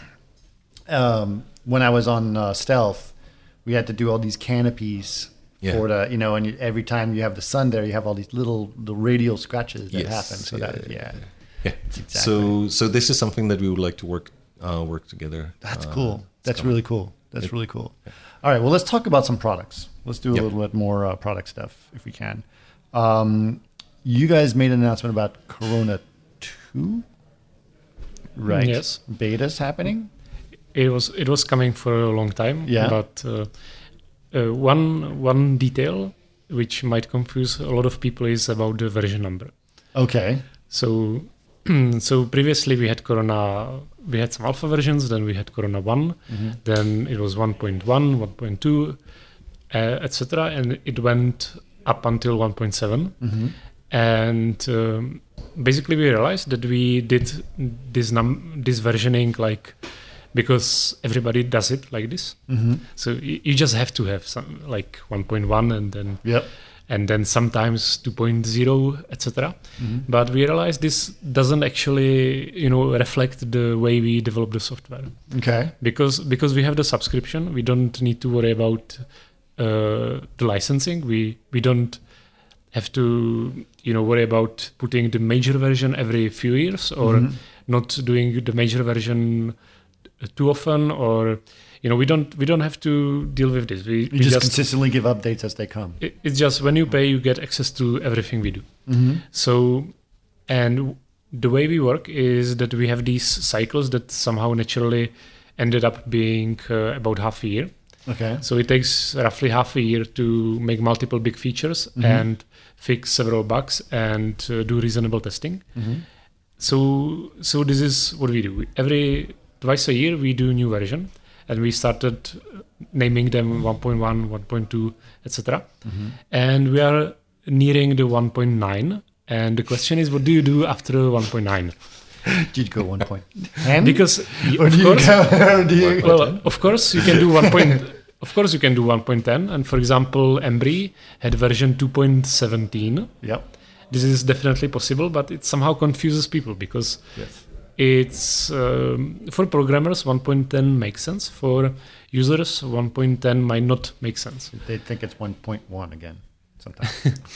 Speaker 1: um, when I was on uh, Stealth. We had to do all these canopies yeah. for the, you know, and you, every time you have the sun there, you have all these little the radial scratches that
Speaker 4: yes.
Speaker 1: happen. So
Speaker 4: yeah,
Speaker 1: that, yeah.
Speaker 4: yeah. yeah.
Speaker 1: Exactly.
Speaker 4: So, so this is something that we would like to work uh, work together.
Speaker 1: That's
Speaker 4: uh,
Speaker 1: cool. That's
Speaker 4: coming.
Speaker 1: really cool. That's
Speaker 4: it,
Speaker 1: really cool.
Speaker 4: Yeah.
Speaker 1: All right. Well, let's talk about some products. Let's do a
Speaker 4: yep.
Speaker 1: little bit more uh, product stuff if we can. Um, you guys made an announcement about Corona two, right?
Speaker 5: Yes.
Speaker 1: Beta's happening.
Speaker 5: It was it was coming for a long time.
Speaker 1: Yeah.
Speaker 5: But uh, uh, one one detail which might confuse a lot of people is about the version number.
Speaker 1: Okay.
Speaker 5: So so previously we had Corona, we had some alpha versions, then we had Corona one, mm-hmm. then it was one point one, one point two, uh, et cetera, and it went up until one point seven.
Speaker 1: Mm-hmm.
Speaker 5: And um, basically we realized that we did this num this versioning like because everybody does it like this.
Speaker 1: Mm-hmm.
Speaker 5: So you, you just have to have some like one point one and then
Speaker 1: yep.
Speaker 5: and then sometimes two point oh, et cetera. Mm-hmm. But we realized this doesn't actually, you know, reflect the way we develop the software.
Speaker 1: Okay.
Speaker 5: Because because we have the subscription, we don't need to worry about uh, the licensing. We we don't have to, you know, worry about putting the major version every few years or mm-hmm. not doing the major version too often, or you know, we don't we don't have to deal with this. We,
Speaker 1: you
Speaker 5: we
Speaker 1: just,
Speaker 5: just
Speaker 1: consistently give updates as they come.
Speaker 5: It, it's just when you pay, you get access to everything we do.
Speaker 1: Mm-hmm.
Speaker 5: So, and the way we work is that we have these cycles that somehow naturally ended up being uh, about half a year.
Speaker 1: Okay.
Speaker 5: So it takes roughly half a year to make multiple big features mm-hmm. and fix several bugs and uh, do reasonable testing.
Speaker 1: Mm-hmm.
Speaker 5: So, so this is what we do. Every twice a year we do a new version, and we started naming them one point one, one point two, et cetera. Mm-hmm. And we are nearing the one point nine. And the question is, what do you do after one point nine?
Speaker 1: Did you go one point ten?
Speaker 5: Because
Speaker 1: or
Speaker 5: of
Speaker 1: do
Speaker 5: course,
Speaker 1: you go, do you
Speaker 5: well, of course you can do one point. Of course you can do one point ten. And for example, Embry had version two point seventeen.
Speaker 1: Yep.
Speaker 5: This is definitely possible, but it somehow confuses people because
Speaker 1: yes.
Speaker 5: it's um, for programmers one point ten makes sense. For users, one point ten might not make sense.
Speaker 1: They think it's one point one again sometimes.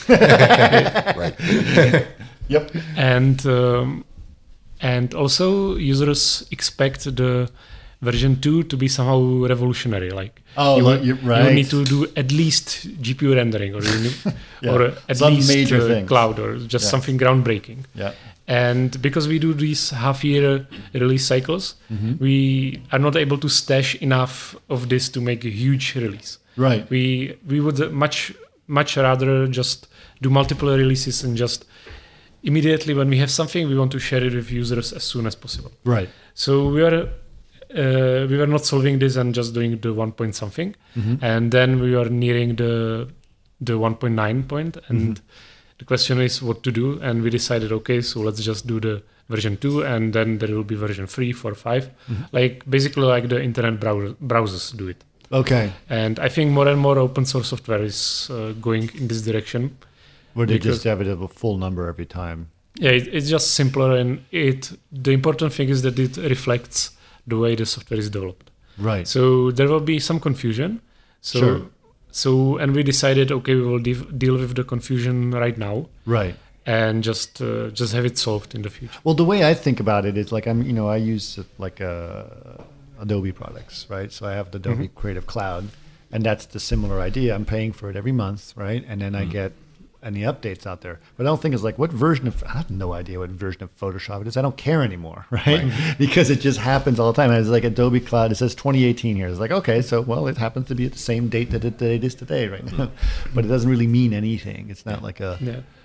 Speaker 4: Right.
Speaker 1: Yep.
Speaker 5: And um, and also users expect the version two to be somehow revolutionary. Like
Speaker 1: oh,
Speaker 5: you,
Speaker 1: you're right.
Speaker 5: you need to do at least G P U rendering, or you need,
Speaker 1: yeah.
Speaker 5: or at
Speaker 1: Some
Speaker 5: least
Speaker 1: major
Speaker 5: uh,
Speaker 1: things.
Speaker 5: cloud, or just
Speaker 1: yes.
Speaker 5: something groundbreaking.
Speaker 1: Yeah.
Speaker 5: And because we do these half-year release cycles, mm-hmm. we are not able to stash enough of this to make a huge release.
Speaker 1: Right.
Speaker 5: We we would much much rather just do multiple releases and just immediately when we have something, we want to share it with users as soon as possible.
Speaker 1: Right.
Speaker 5: So we are uh, we were not solving this and just doing the one point something, mm-hmm. and then we are nearing the the one point nine point, and mm-hmm. the question is what to do, and we decided, okay, so let's just do the version two, and then there will be version three, four, five, mm-hmm. like basically like the internet browser, browsers do it.
Speaker 1: Okay.
Speaker 5: And I think more and more open source software is uh, going in this direction.
Speaker 1: Where they just have it of a full number every time.
Speaker 5: Yeah, it, it's just simpler, and it. The important thing is that it reflects the way the software is developed.
Speaker 1: Right.
Speaker 5: So there will be some confusion. So,
Speaker 1: sure.
Speaker 5: So and we decided, okay, we will de- deal with the confusion right now.
Speaker 1: Right.
Speaker 5: And just uh, just have it solved in the future.
Speaker 1: Well, the way I think about it is like I'm, you know, I use like a Adobe products, right? So I have the Adobe mm-hmm. Creative Cloud, and that's the similar idea. I'm paying for it every month, right? And then mm-hmm. I get any updates out there. But I don't think it's like, what version of, I have no idea what version of Photoshop it is. I don't care anymore, right? right. Because it just happens all the time. And it's like Adobe Cloud, it says twenty eighteen here. It's like, okay, so, well, it happens to be at the same date that it, that it is today right now. But it doesn't really mean anything. It's not like a,
Speaker 5: yeah.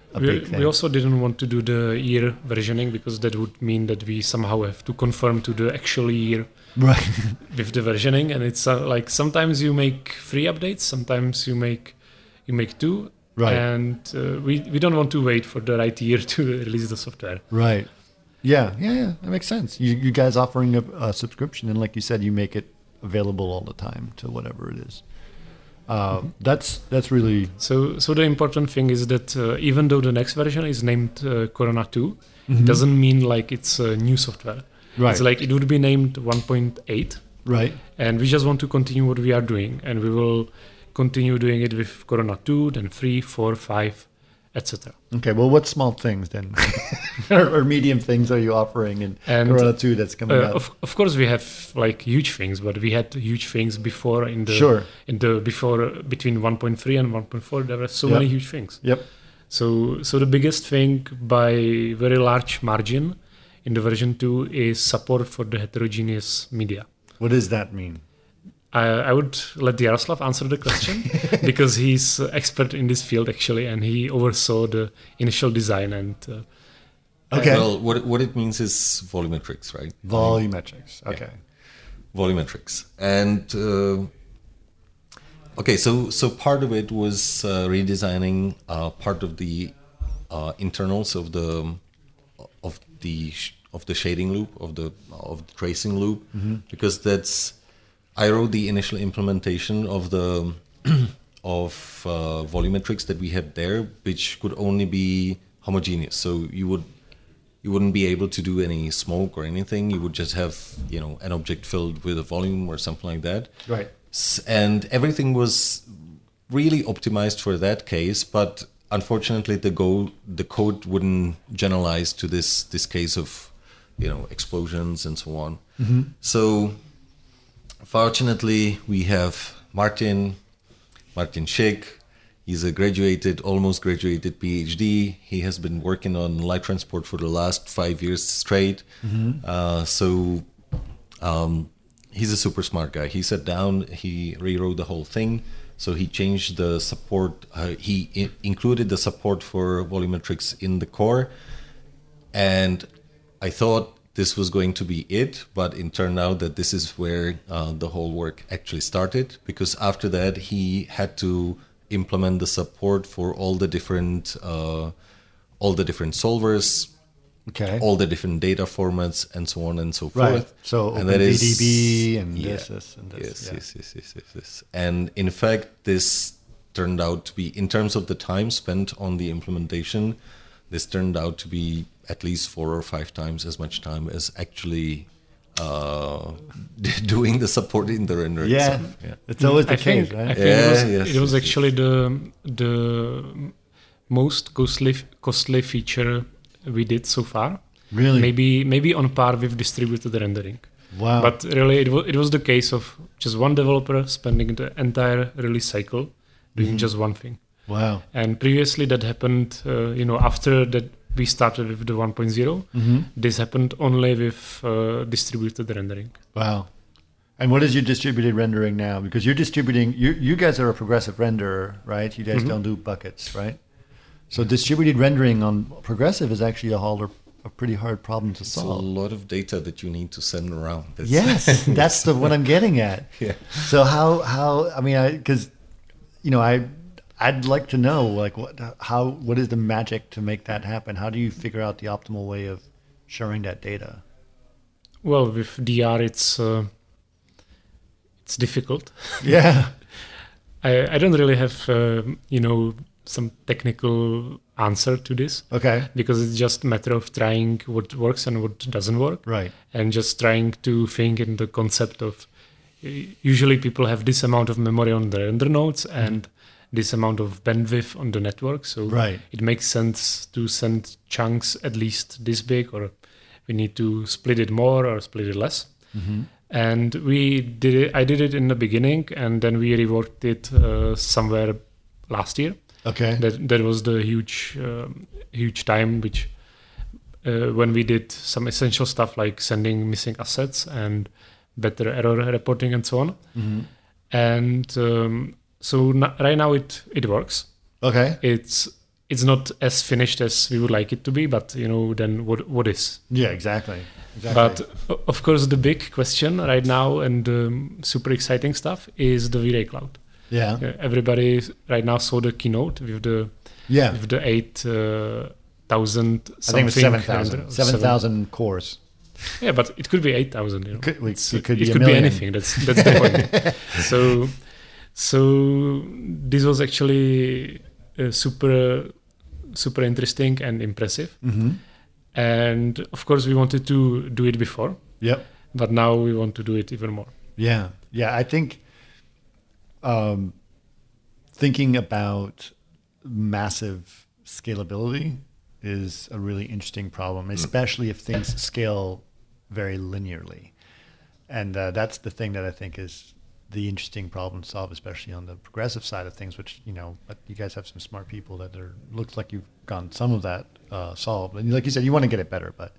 Speaker 6: a
Speaker 5: we,
Speaker 6: big thing.
Speaker 5: we also didn't want to do the year versioning because that would mean that we somehow have to conform to the actual year
Speaker 6: right.
Speaker 5: with the versioning, and it's uh, like sometimes you make three updates, sometimes you make you make two,
Speaker 6: Right.
Speaker 5: and uh, we we don't want to wait for the right year to release the software.
Speaker 6: Right. Yeah, yeah, yeah. That makes sense. You, you guys offering a, a subscription, and like you said, you make it available all the time to whatever it is. Uh, that's that's really
Speaker 5: So so the important thing is that uh, even though the next version is named uh, Corona two,
Speaker 6: Mhm.
Speaker 5: it doesn't mean like it's a new software.
Speaker 6: right.
Speaker 5: It's like it would be named one point eight,
Speaker 6: right.
Speaker 5: and we just want to continue what we are doing, and we will continue doing it with Corona two, then three, four, five, et cetera.
Speaker 6: Okay. Well, what small things then, or, or medium things are you offering in
Speaker 5: And,
Speaker 6: Corona two that's coming
Speaker 5: Uh,
Speaker 6: out?
Speaker 5: of of course, we have like huge things, but we had huge things before in the
Speaker 6: Sure.
Speaker 5: in the before uh, between one point three and one point four. There were so
Speaker 6: Yep.
Speaker 5: many huge things.
Speaker 6: Yep.
Speaker 5: So so the biggest thing by very large margin in the version two is support for the heterogeneous media.
Speaker 6: What does that mean?
Speaker 5: I, I would let Jaroslav answer the question because he's uh, expert in this field actually, and he oversaw the initial design and. Uh,
Speaker 6: Okay.
Speaker 4: Well, what what it means is volumetrics, right?
Speaker 6: Volumetrics. Okay.
Speaker 4: Volumetrics, and uh, okay, so so part of it was uh, redesigning uh, part of the uh, internals of the of the sh- of the shading loop of the of the tracing loop, because that's I wrote the initial implementation of the of uh, volumetrics that we had there, which could only be homogeneous. So you would you wouldn't be able to do any smoke or anything. You would just have, you know, an object filled with a volume or something like that.
Speaker 6: Right.
Speaker 4: S- And everything was really optimized for that case, but unfortunately the go the code wouldn't generalize to this this case of, you know, explosions and so on. So fortunately we have Martin, Martin Schick. He's a graduated, almost graduated PhD. He has been working on light transport for the last five years straight. Uh, so um, he's a super smart guy. He sat down, he rewrote the whole thing. So he changed the support. Uh, he I- included the support for volumetrics in the core. And I thought this was going to be it, but it turned out that this is where uh, the whole work actually started. Because after that, he had to implement the support for all the different uh, all the different solvers,
Speaker 6: Okay.
Speaker 4: all the different data formats, and so on and so
Speaker 6: Right.
Speaker 4: forth.
Speaker 6: So
Speaker 4: and that is
Speaker 6: OpenVDB and
Speaker 4: yeah,
Speaker 6: this, this, and this.
Speaker 4: Yes,
Speaker 6: yeah.
Speaker 4: yes, yes, yes, yes, yes. And in fact, this turned out to be, in terms of the time spent on the implementation, this turned out to be at least four or five times as much time as actually uh, doing the support in the render
Speaker 6: Yeah.
Speaker 4: itself. Yeah.
Speaker 6: It's always the
Speaker 5: I
Speaker 6: case,
Speaker 5: think,
Speaker 6: right?
Speaker 5: I think
Speaker 4: Yeah,
Speaker 5: it was,
Speaker 4: yes,
Speaker 5: it was
Speaker 4: yes,
Speaker 5: actually the the most costly costly feature we did so far.
Speaker 6: Really?
Speaker 5: Maybe maybe on par with distributed rendering.
Speaker 6: Wow.
Speaker 5: But really, it was it was the case of just one developer spending the entire release cycle doing just one thing.
Speaker 6: wow.
Speaker 5: And previously, that happened. Uh, you know, after that we started with the one point oh. This happened only with uh, distributed rendering.
Speaker 6: Wow. And what is your distributed rendering now? Because you're distributing, you you guys are a progressive renderer, right? You guys don't do buckets, right? So distributed rendering on progressive is actually a harder, a pretty hard problem to
Speaker 4: It's a
Speaker 6: solve.
Speaker 4: lot of data that you need to send around. That's-
Speaker 6: Yes, that's the what I'm getting at.
Speaker 4: Yeah.
Speaker 6: So how how I mean I because you know I I'd like to know like what how what is the magic to make that happen? How do you figure out the optimal way of sharing that data?
Speaker 5: Well, with D R, it's uh, it's difficult.
Speaker 6: Yeah.
Speaker 5: I, I don't really have uh, you know some technical answer to this
Speaker 6: Okay.
Speaker 5: because it's just a matter of trying what works and what doesn't work,
Speaker 6: Right.
Speaker 5: and just trying to think in the concept of uh, usually people have this amount of memory on the render nodes and this amount of bandwidth on the network, so
Speaker 6: Right.
Speaker 5: it makes sense to send chunks at least this big, or we need to split it more or split it less. And we did it, I did it in the beginning, and then we reworked it uh, somewhere last year.
Speaker 6: Okay.
Speaker 5: That that was the huge um, huge time which uh, when we did some essential stuff like sending missing assets and better error reporting and so on. And um, so n- right now it it works.
Speaker 6: Okay.
Speaker 5: It's it's not as finished as we would like it to be, but you know, then what what is?
Speaker 6: Yeah, exactly. exactly.
Speaker 5: But o- of course, the big question right now and um, super exciting stuff is the V-Ray Cloud.
Speaker 6: yeah,
Speaker 5: Uh, everybody right now saw the keynote with the
Speaker 6: yeah.
Speaker 5: with the eight uh, thousand.
Speaker 6: I think it was seven thousand. Seven thousand cores.
Speaker 5: Yeah, but it could be eight thousand. You know,
Speaker 6: Could- we-
Speaker 5: It's-
Speaker 6: it could
Speaker 5: it
Speaker 6: be a
Speaker 5: could be
Speaker 6: million.
Speaker 5: anything. That's that's the point. So, so this was actually uh, super super interesting and impressive.
Speaker 6: Mm-hmm.
Speaker 5: And of course, we wanted to do it before,
Speaker 6: Yep.
Speaker 5: but now we want to do it even more.
Speaker 6: Yeah, yeah. I think um, thinking about massive scalability is a really interesting problem, especially if things scale very linearly. And uh, that's the thing that I think is the interesting problem to solve, especially on the progressive side of things, which, you know, but you guys have some smart people that are, looks like you've gotten some of that uh, solved. And like you said, you want to get it better, but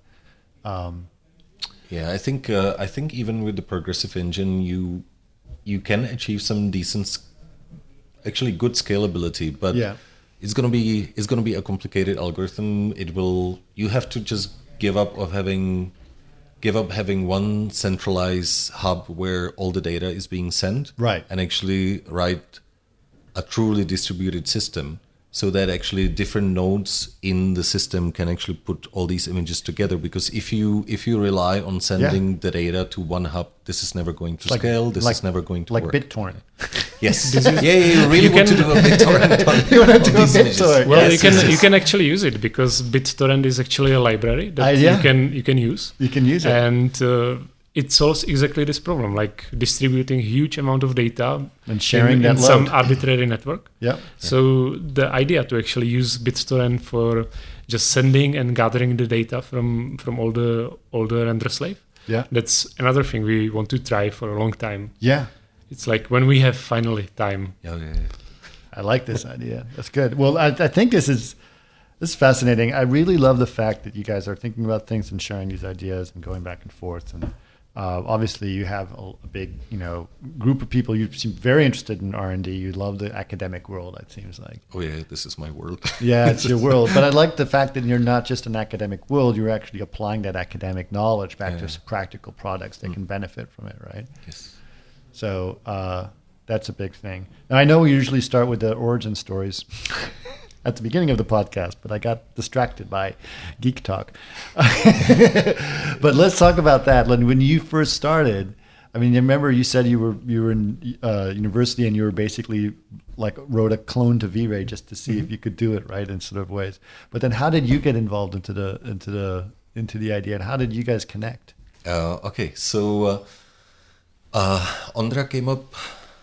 Speaker 6: um,
Speaker 4: Yeah, I think uh, I think even with the progressive engine, you you can achieve some decent, s- actually good scalability. But
Speaker 6: Yeah.
Speaker 4: it's gonna be it's gonna be a complicated algorithm. It will you have to just give up of having give up having one centralized hub where all the data is being sent,
Speaker 6: Right.
Speaker 4: and actually write a truly distributed system. So that actually different nodes in the system can actually put all these images together. Because if you if you rely on sending the data to one hub, this is never going to
Speaker 6: like-
Speaker 4: scale. This
Speaker 6: like-
Speaker 4: is never going to
Speaker 6: like
Speaker 4: work.
Speaker 6: BitTorrent.
Speaker 4: Yes. yeah, yeah, you really
Speaker 5: You
Speaker 4: want
Speaker 5: can-
Speaker 4: to do a BitTorrent on,
Speaker 6: You wanna
Speaker 4: on
Speaker 6: do a
Speaker 4: these images.
Speaker 6: BitTorrent,
Speaker 5: Well,
Speaker 6: Yes,
Speaker 5: you can
Speaker 6: yes,
Speaker 5: you
Speaker 6: yes.
Speaker 5: can actually use it because BitTorrent is actually a library that
Speaker 6: Uh, yeah.
Speaker 5: you can you can use.
Speaker 6: You can use it.
Speaker 5: and uh, it solves exactly this problem, like distributing huge amount of data
Speaker 6: And sharing
Speaker 5: in,
Speaker 6: that
Speaker 5: in some
Speaker 6: load.
Speaker 5: arbitrary network.
Speaker 6: Yep.
Speaker 5: So the idea to actually use BitTorrent for just sending and gathering the data from from all the all the render slave,
Speaker 6: Yeah.
Speaker 5: that's another thing we want to try for a long time.
Speaker 6: Yeah.
Speaker 5: It's like when we have finally time.
Speaker 4: Yeah, yeah, yeah.
Speaker 6: I like this idea. That's good. Well, I, I think this is this is fascinating. I really love the fact that you guys are thinking about things and sharing these ideas and going back and forth. And uh, obviously, you have a, a big, you know, group of people. You seem very interested in R and D. You love the academic world. It seems like.
Speaker 4: Oh yeah, this is my world.
Speaker 6: Yeah, it's your world. But I like the fact that you're not just an academic world. You're actually applying that academic knowledge back
Speaker 4: Yeah.
Speaker 6: to some practical products that can benefit from it, right?
Speaker 4: Yes.
Speaker 6: So uh, that's a big thing. Now, I know we usually start with the origin stories at the beginning of the podcast, but I got distracted by geek talk. But let's talk about that. When when you first started, I mean, remember you said you were you were in uh, university and you were basically like wrote a clone to V-Ray just to see if you could do it, right, in sort of ways. But then, how did you get involved into the into the into the idea, and how did you guys connect?
Speaker 4: Uh, okay, so uh, uh, Ondra came up.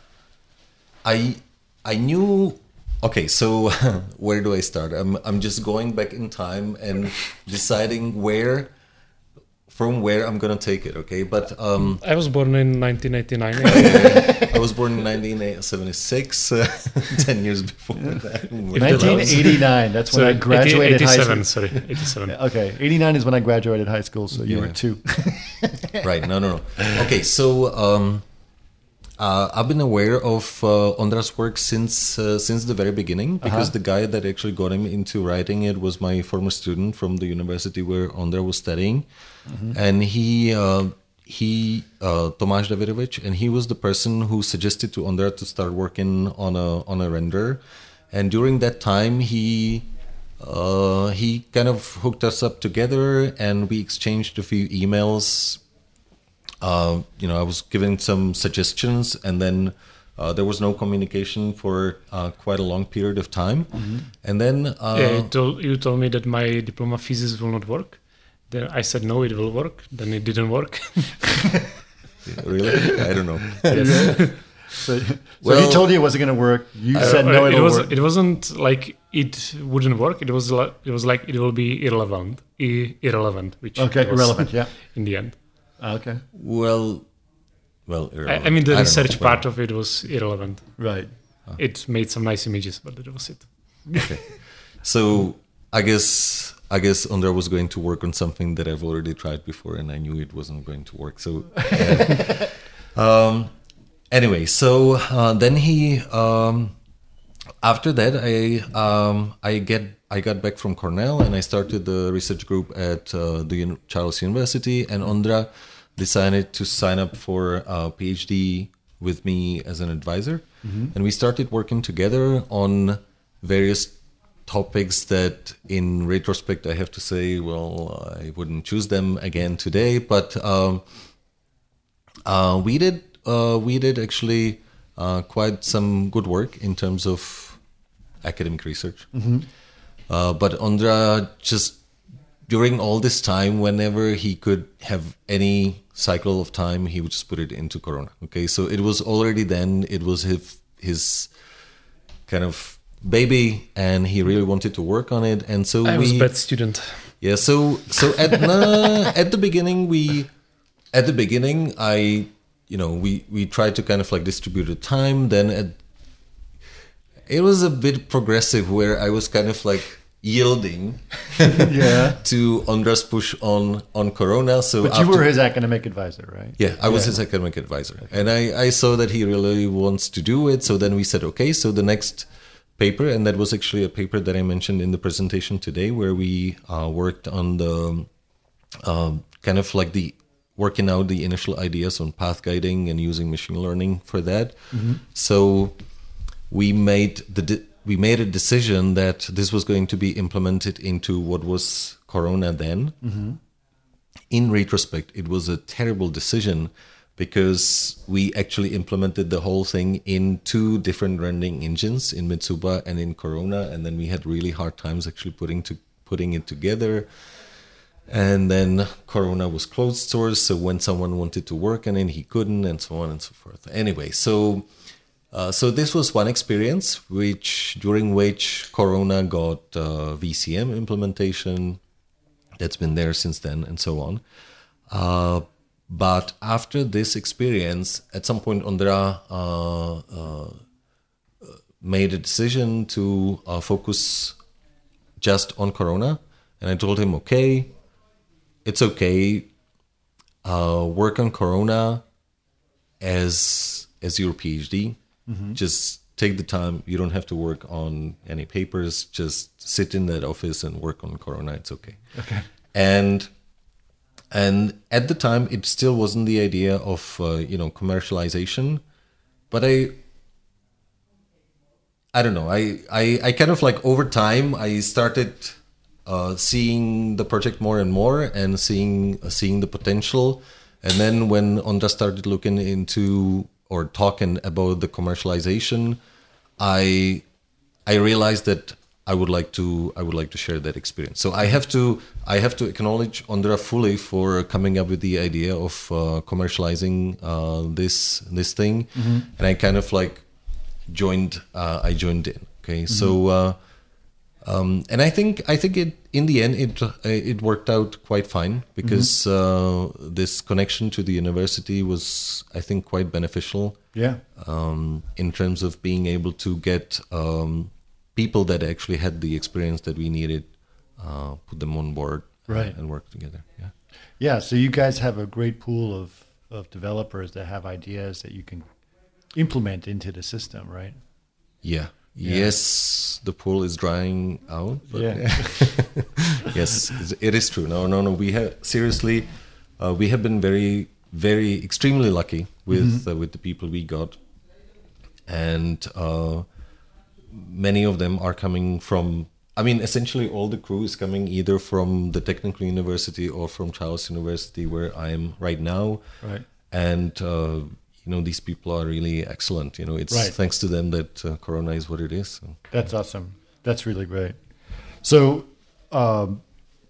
Speaker 4: I I knew. Okay, so where do I start? I'm I'm just going back in time and deciding where, from where I'm gonna take it. Okay, but um,
Speaker 5: I was born in nineteen eighty-nine.
Speaker 4: I was born in nineteen seventy-six, uh, ten years before that.
Speaker 6: nineteen eighty-nine. That's when
Speaker 5: So
Speaker 6: I graduated high
Speaker 5: eighty-seven,
Speaker 6: school.
Speaker 5: sorry, eighty-seven.
Speaker 6: Okay, eighty-nine is when I graduated high school, so you
Speaker 4: Yeah.
Speaker 6: were two.
Speaker 4: Right, no, no, no. Okay, so um, uh, I've been aware of uh, Ondra's work since uh, since the very beginning, because
Speaker 6: Uh-huh.
Speaker 4: the guy that actually got him into writing it was my former student from the university where Ondra was studying, and he uh, he uh, Tomáš Davidovič, and he was the person who suggested to Ondra to start working on a on a render, and during that time he. Uh, he kind of hooked us up together, and we exchanged a few emails. Uh, you know, I was giving some suggestions, and then uh, there was no communication for uh, quite a long period of time. And then, uh,
Speaker 5: Yeah, you told, you told me that my diploma thesis will not work. Then I said no, it will work. Then it didn't work.
Speaker 4: really, I don't know.
Speaker 6: So, so
Speaker 4: Well-
Speaker 6: he told you it wasn't going to work. You
Speaker 5: Uh,
Speaker 6: said no,
Speaker 5: it
Speaker 6: it'll
Speaker 5: was.
Speaker 6: work.
Speaker 5: It wasn't like it wouldn't work. It was like it was like it will be irrelevant. I- irrelevant, which
Speaker 6: Okay,
Speaker 5: it was
Speaker 6: irrelevant. Yeah.
Speaker 5: in the end.
Speaker 6: Ah, okay.
Speaker 4: Well, well,
Speaker 5: I, I mean, the
Speaker 4: don't
Speaker 5: research
Speaker 4: know.
Speaker 5: part of it was irrelevant.
Speaker 6: Right.
Speaker 5: It made some nice images, but that was it.
Speaker 4: So I guess I guess Ondra was going to work on something that I've already tried before, and I knew it wasn't going to work. So uh, um, anyway, so uh, then he um, after that I um, I get I got back from Cornell and I started the research group at uh, the Un- Charles University, and Ondra decided to sign up for a PhD with me as an advisor. Mm-hmm. And we started working together on various topics that in retrospect, I have to say, well, I wouldn't choose them again today, but um, uh, we did uh, we did actually uh, quite some good work in terms of academic research. Mm-hmm. Uh, but Ondra just, during all this time, whenever he could have any cycle of time, he would just put it into Corona. Okay, so it was already then, it was his, his kind of baby, and he really wanted to work on it. And so
Speaker 5: I
Speaker 4: we,
Speaker 5: was a bad student.
Speaker 4: Yeah, so so at nah, at the beginning we, at the beginning I, you know, we we tried to kind of like distribute the time. Then at, it was a bit progressive where I was kind of like yielding
Speaker 6: yeah.
Speaker 4: to Ondra's push on on Corona. So
Speaker 6: but you
Speaker 4: after,
Speaker 6: were his academic advisor, right?
Speaker 4: Yeah, I was
Speaker 6: yeah.
Speaker 4: his academic advisor, and I I saw that he really wants to do it. So then we said, okay, so the next paper, and that was actually a paper that I mentioned in the presentation today, where we uh, worked on the uh, kind of like the working out the initial ideas on path guiding and using machine learning for that. Mm-hmm. So we made the de- we made a decision that this was going to be implemented into what was Corona then. Mm-hmm. In retrospect, it was a terrible decision because we actually implemented the whole thing in two different rendering engines, in Mitsuba and in Corona, and then we had really hard times actually putting to putting it together. And then Corona was closed source, so when someone wanted to work on it, he couldn't, and so on and so forth. Anyway, so uh, so this was one experience, which during which Corona got uh, V C M implementation. That's been there since then, and so on. Uh, but after this experience, at some point, Ondra uh, uh, made a decision to uh, focus just on Corona, and I told him, okay, it's okay. Uh, work on Corona as as your PhD. Mm-hmm. Just take the time. You don't have to work on any papers. Just sit in that office and work on Corona. It's okay.
Speaker 6: Okay.
Speaker 4: And and at the time, it still wasn't the idea of uh, you know commercialization, but I. I don't know. I, I, I kind of like over time I started uh, seeing the project more and more and seeing uh, seeing the potential. And then when Ondra started looking into or talking about the commercialization, I I realized that I would like to I would like to share that experience. So I have to I have to acknowledge Ondra fully for coming up with the idea of uh, commercializing uh, this this thing, mm-hmm. and I kind of like. joined uh, I joined in okay mm-hmm. so uh, um, and I think I think it in the end it uh, it worked out quite fine because mm-hmm. uh, this connection to the university was I think quite beneficial
Speaker 6: yeah
Speaker 4: um, in terms of being able to get um, people that actually had the experience that we needed uh, put them on board
Speaker 6: right.
Speaker 4: and work together yeah
Speaker 6: yeah so you guys have a great pool of of developers that have ideas that you can implement into the system, right?
Speaker 4: Yeah. yeah. Yes, the pool is drying out. But
Speaker 6: yeah.
Speaker 4: Yes, it is true. No, no, no. We have seriously, uh, we have been very, very, extremely lucky with mm-hmm. uh, with the people we got, and uh, many of them are coming from. I mean, essentially, all the crew is coming either from the Technical University or from Charles University, where I am right now.
Speaker 6: Right.
Speaker 4: And. Uh, You know, these people are really excellent. You know, it's
Speaker 6: right.
Speaker 4: thanks to them that uh, Corona is what it is. So.
Speaker 6: That's awesome. That's really great. So, um,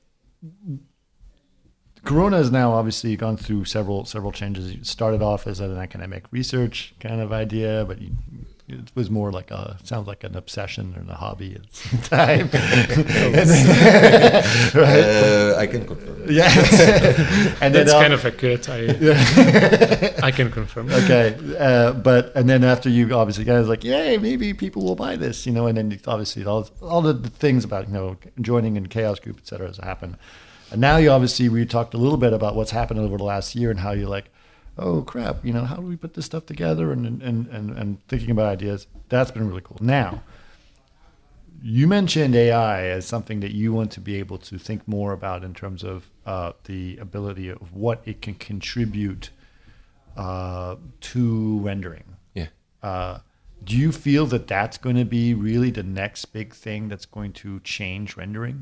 Speaker 6: Corona has now obviously gone through several several changes. You started off as an academic research kind of idea, but you, it was more like a sounds like an obsession or a hobby at some time. and then,
Speaker 4: right? uh, I can confirm.
Speaker 6: Yeah,
Speaker 5: and that's then, kind um, of accurate. I I can confirm.
Speaker 6: Okay, uh, but and then after you obviously guys like, yay, maybe people will buy this, you know, and then obviously all all the, the things about you know joining in Chaos Group, et cetera, has happened. And now you obviously, we talked a little bit about what's happened over the last year and how you're like, oh crap, you know, how do we put this stuff together and and, and, and thinking about ideas. That's been really cool. Now, you mentioned A I as something that you want to be able to think more about in terms of uh, the ability of what it can contribute uh, to rendering.
Speaker 4: Yeah.
Speaker 6: Uh, do you feel that that's going to be really the next big thing that's going to change rendering?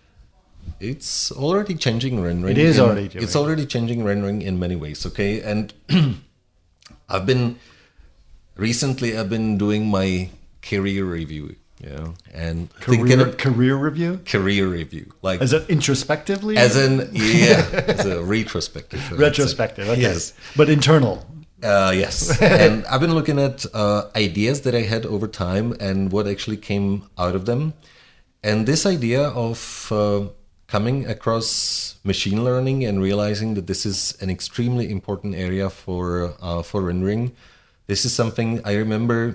Speaker 4: It's already changing rendering.
Speaker 6: It is
Speaker 4: in,
Speaker 6: already doing
Speaker 4: It's already changing rendering in many ways, okay? And I've been, recently I've been doing my career review, you know, and thinking
Speaker 6: Career,
Speaker 4: of
Speaker 6: career review?
Speaker 4: career review. Like,
Speaker 6: As it introspectively?
Speaker 4: as in, yeah, as a retrospective. I would say.
Speaker 6: Retrospective, okay.
Speaker 4: Yes.
Speaker 6: But internal.
Speaker 4: Uh, yes. And I've been looking at uh, ideas that I had over time and what actually came out of them. And this idea of uh, coming across machine learning and realizing that this is an extremely important area for uh, for rendering. This is something I remember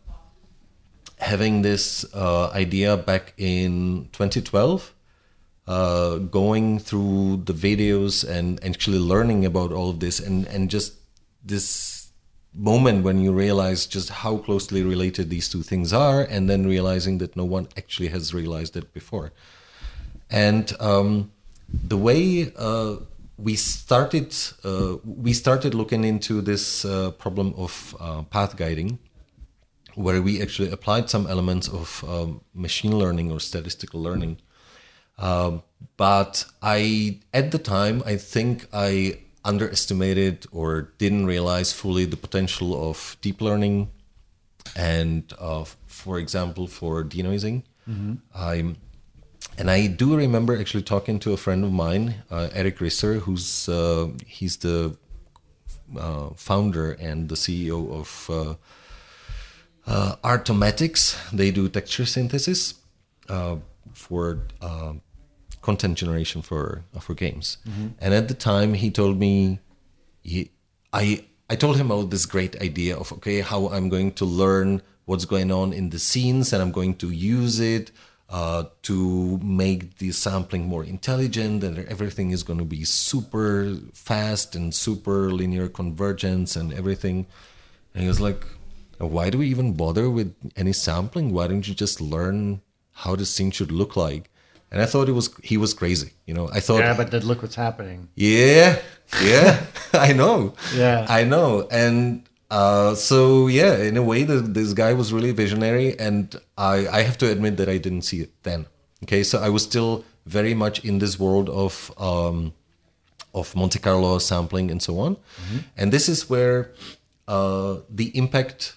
Speaker 4: having this uh, idea back in twenty twelve, uh, going through the videos and actually learning about all of this, and, and just this moment when you realize just how closely related these two things are, and then realizing that no one actually has realized it before. And um, the way uh, we started, uh, we started looking into this uh, problem of uh, path guiding, where we actually applied some elements of um, machine learning or statistical learning. Uh, but I, at the time, I think I underestimated or didn't realize fully the potential of deep learning and, uh, for example, for denoising. Mm-hmm. I'm And I do remember actually talking to a friend of mine, uh, Eric Risser, who's uh, he's the uh, founder and the C E O of uh, uh, Artomatics. They do texture synthesis uh, for uh, content generation for uh, for games. Mm-hmm. And at the time, he told me, he, I I told him about this great idea of okay, how I'm going to learn what's going on in the scenes, and I'm going to use it. Uh, to make the sampling more intelligent, and everything is going to be super fast and super linear convergence and everything. And he was like, why do we even bother with any sampling? Why don't you just learn how the scene should look like? And I thought it was he was crazy. You know, I thought,
Speaker 6: yeah, but then look what's happening.
Speaker 4: Yeah, yeah, I know.
Speaker 6: Yeah,
Speaker 4: I know. And Uh, so yeah, in a way, the, this guy was really visionary, and I, I have to admit that I didn't see it then. Okay, so I was still very much in this world of um, of Monte Carlo sampling and so on, mm-hmm. and this is where uh, the impact.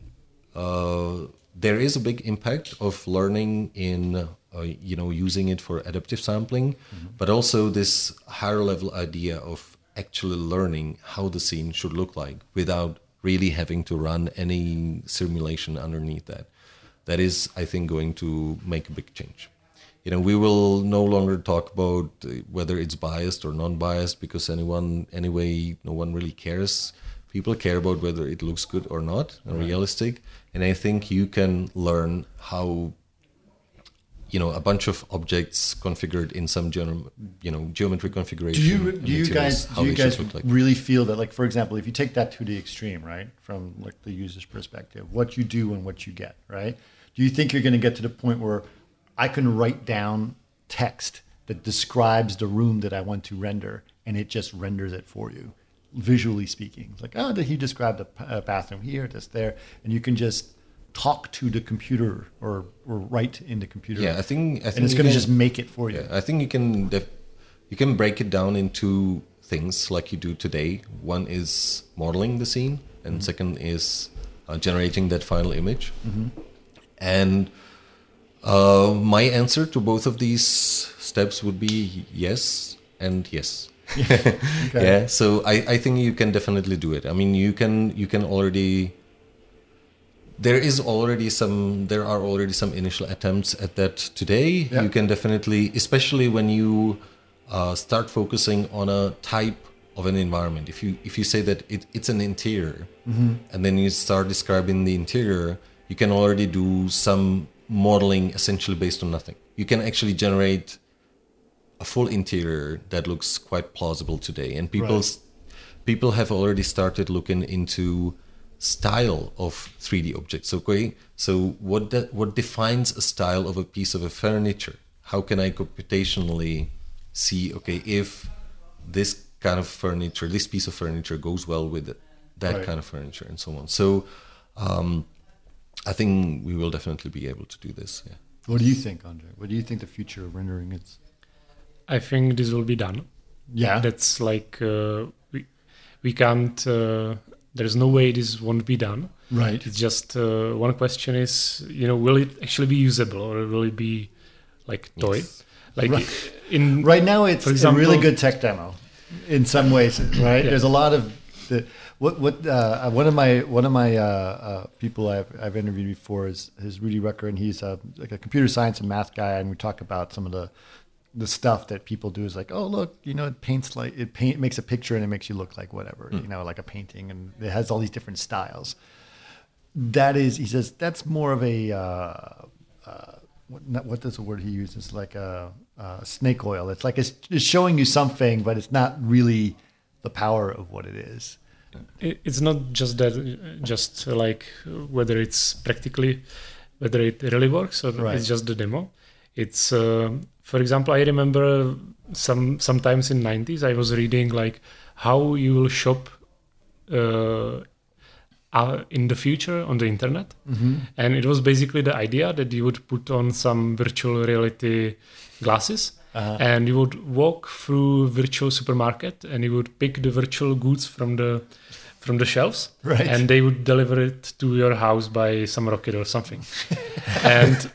Speaker 4: Uh, there is a big impact of learning in uh, you know using it for adaptive sampling, mm-hmm. but also this higher level idea of actually learning how the scene should look like without really having to run any simulation underneath that. That is, I think, going to make a big change. You know, we will no longer talk about whether it's biased or non-biased, because anyone, anyway, no one really cares. People care about whether it looks good or not, and right. realistic. And I think you can learn how, you know, a bunch of objects configured in some geom- you know geometry configuration.
Speaker 6: Do you do you guys do you guys like. really feel that, like, for example, if you take that to the extreme, right, from like the user's perspective, what you do and what you get, right? Do you think you're going to get to the point where I can write down text that describes the room that I want to render, and it just renders it for you, visually speaking? It's like, oh, he described a bathroom here, this there, and you can just talk to the computer or, or write in the computer.
Speaker 4: Yeah, I think, I think
Speaker 6: and it's going to just make it for you.
Speaker 4: Yeah, I think you can def- you can break it down into things like you do today. One is modeling the scene, and mm-hmm. second is uh, generating that final image. Mm-hmm. And uh, my answer to both of these steps would be yes and yes.
Speaker 6: Okay.
Speaker 4: Yeah, so I, I think you can definitely do it. I mean, you can you can already. There is already some. There are already some initial attempts at that today. Yeah. You can definitely, especially when you uh, start focusing on a type of an environment. If you if you say that it, it's an interior, mm-hmm. and then you start describing the interior, you can already do some modeling essentially based on nothing. You can actually generate a full interior that looks quite plausible today, and people right. people have already started looking into style of three D objects. Okay, so what de- what defines a style of a piece of a furniture? How can I computationally see, okay, if this kind of furniture, this piece of furniture goes well with that
Speaker 6: Right.
Speaker 4: kind of furniture and so on. So um, I think we will definitely be able to do this. Yeah.
Speaker 6: What do you think, Andre? What do you think the future of rendering is?
Speaker 5: I think this will be done.
Speaker 6: Yeah.
Speaker 5: That's like uh, we we can't. Uh, there's no way this won't be done.
Speaker 6: Right.
Speaker 5: It's just uh, one question is, you know, will it actually be usable or will it be like toy?
Speaker 4: Yes.
Speaker 5: Like
Speaker 6: Right.
Speaker 5: in
Speaker 6: Right now, it's
Speaker 5: For example-
Speaker 6: a really good tech demo. In some ways, right?
Speaker 5: Yeah.
Speaker 6: There's a lot of the what what uh, one of my one of my uh, uh, people I've I've interviewed before is is Rudy Rucker, and he's a, like a computer science and math guy, and we talk about some of the the stuff that people do is like, oh look, you know, it paints like it paint makes a picture and it makes you look like whatever, you know, like a painting, and it has all these different styles. That is, he says, that's more of a uh, uh, what, not, what is the word he uses? Like a, a snake oil. It's like it's, it's showing you something, but it's not really the power of what it is.
Speaker 5: it- it's not just that, uh, just uh, like uh, whether it's practically, whether it really works or
Speaker 6: Right.
Speaker 5: it's just the demo. It's, uh, for example, I remember some sometimes in nineties I was reading like how you will shop uh, uh, in the future on the internet, and it was basically the idea that you would put on some virtual reality glasses.
Speaker 6: Uh-huh.
Speaker 5: And you would walk through virtual supermarket and you would pick the virtual goods from the from the shelves,
Speaker 6: Right.
Speaker 5: and they would deliver it to your house by some rocket or something. and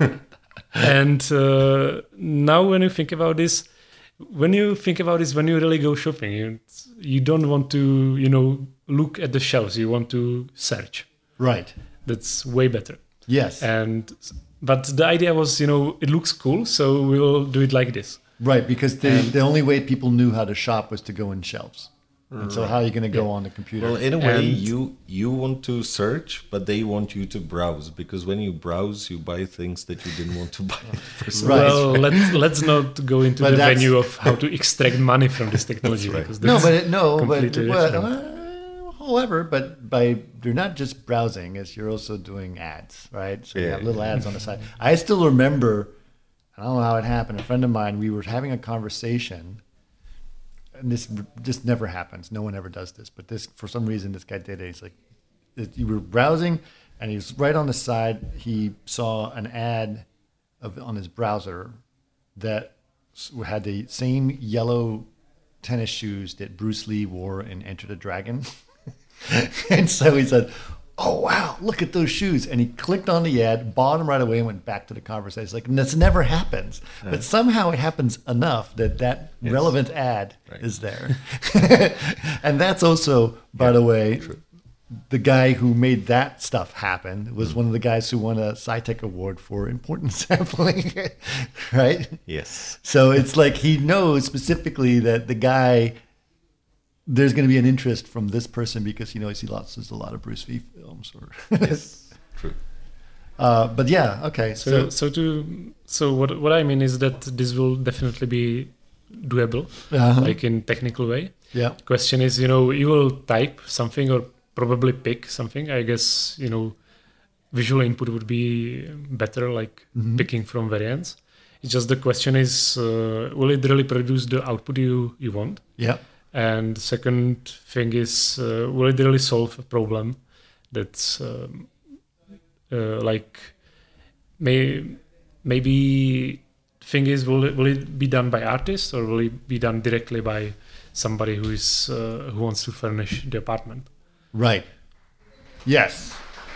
Speaker 5: and uh, now when you think about this, when you think about this, when you really go shopping, you you don't want to you know look at the shelves. You want to search.
Speaker 6: Right.
Speaker 5: That's way better.
Speaker 6: Yes.
Speaker 5: And but the idea was, you know, it looks cool, so we will do it like this.
Speaker 6: Right, because the, the only way people knew how to shop was to go in shelves. And so how are you going to go on the computer?
Speaker 4: Well, in a way,
Speaker 5: And-
Speaker 4: you you want to search, but they want you to browse, because when you browse, you buy things that you didn't want to buy. in the first
Speaker 6: Right.
Speaker 5: Well, let's let's not go into
Speaker 6: But
Speaker 5: the
Speaker 6: that's-
Speaker 5: venue of how to extract money from this technology, because
Speaker 6: no,
Speaker 5: that's
Speaker 6: but it, no, but
Speaker 5: completely
Speaker 6: well,
Speaker 5: different.
Speaker 6: uh, however, but by you're not just browsing, as you're also doing ads, right? So you
Speaker 4: Yeah.
Speaker 6: have little ads on the side. I still remember, I don't know how it happened. A friend of mine, we were having a conversation, and this just never happens. No one ever does this, but this for some reason this guy did it. He's like, it- you were browsing, and he was right on the side. He saw an ad of on his browser that s- had the same yellow tennis shoes that Bruce Lee wore in Enter the Dragon. And so he said, oh, wow, look at those shoes. And he clicked on the ad, bought them right away, and went back to the conversation. It's like, this never happens. But somehow it happens enough that that relevant ad
Speaker 4: Right.
Speaker 6: is there. And that's also, by the way, the guy who made that stuff happen was one of the guys who won a SciTech award for important sampling, right?
Speaker 4: Yes.
Speaker 6: So it's like he knows specifically that the guy, there's going to be an interest from this person because he knows he lots there's a lot of Bruce Lee films. Or
Speaker 4: Yes. True.
Speaker 6: uh, but yeah, okay.
Speaker 5: So,
Speaker 6: So,
Speaker 5: so to so what what I mean is that this will definitely be doable,
Speaker 6: Uh-huh.
Speaker 5: like in technical way.
Speaker 6: yeah,
Speaker 5: Question is, you know, you will type something or probably pick something. I guess you know, visual input would be better, like
Speaker 6: Mm-hmm.
Speaker 5: picking from variants. It's just the question is, uh, will it really produce the output you you want?
Speaker 6: yeah,
Speaker 5: And second thing is, uh, will it really solve a problem that's um, uh, like may maybe thing is, will it, will it be done by artists or will it be done directly by somebody who is uh, who wants to furnish the apartment?
Speaker 6: right. Yes.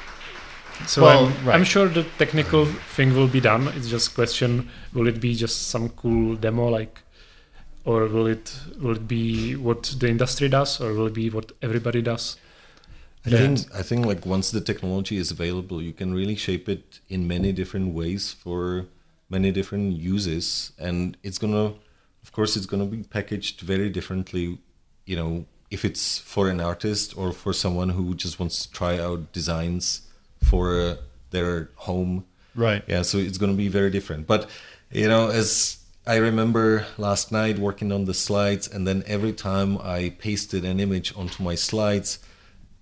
Speaker 5: So
Speaker 6: Well,
Speaker 5: I'm,
Speaker 6: right.
Speaker 5: I'm sure the technical thing will be done. It's just question: will it be just some cool demo, like, or will it will it be what the industry does, or will it be what everybody does?
Speaker 4: I think I think like once the technology is available, you can really shape it in many different ways for many different uses, and it's gonna, of course, it's gonna be packaged very differently. You know, if it's for an artist or for someone who just wants to try out designs for uh, their home.
Speaker 6: Right.
Speaker 4: Yeah, so it's going to be very different. But, you know, as I remember last night working on the slides, and then every time I pasted an image onto my slides,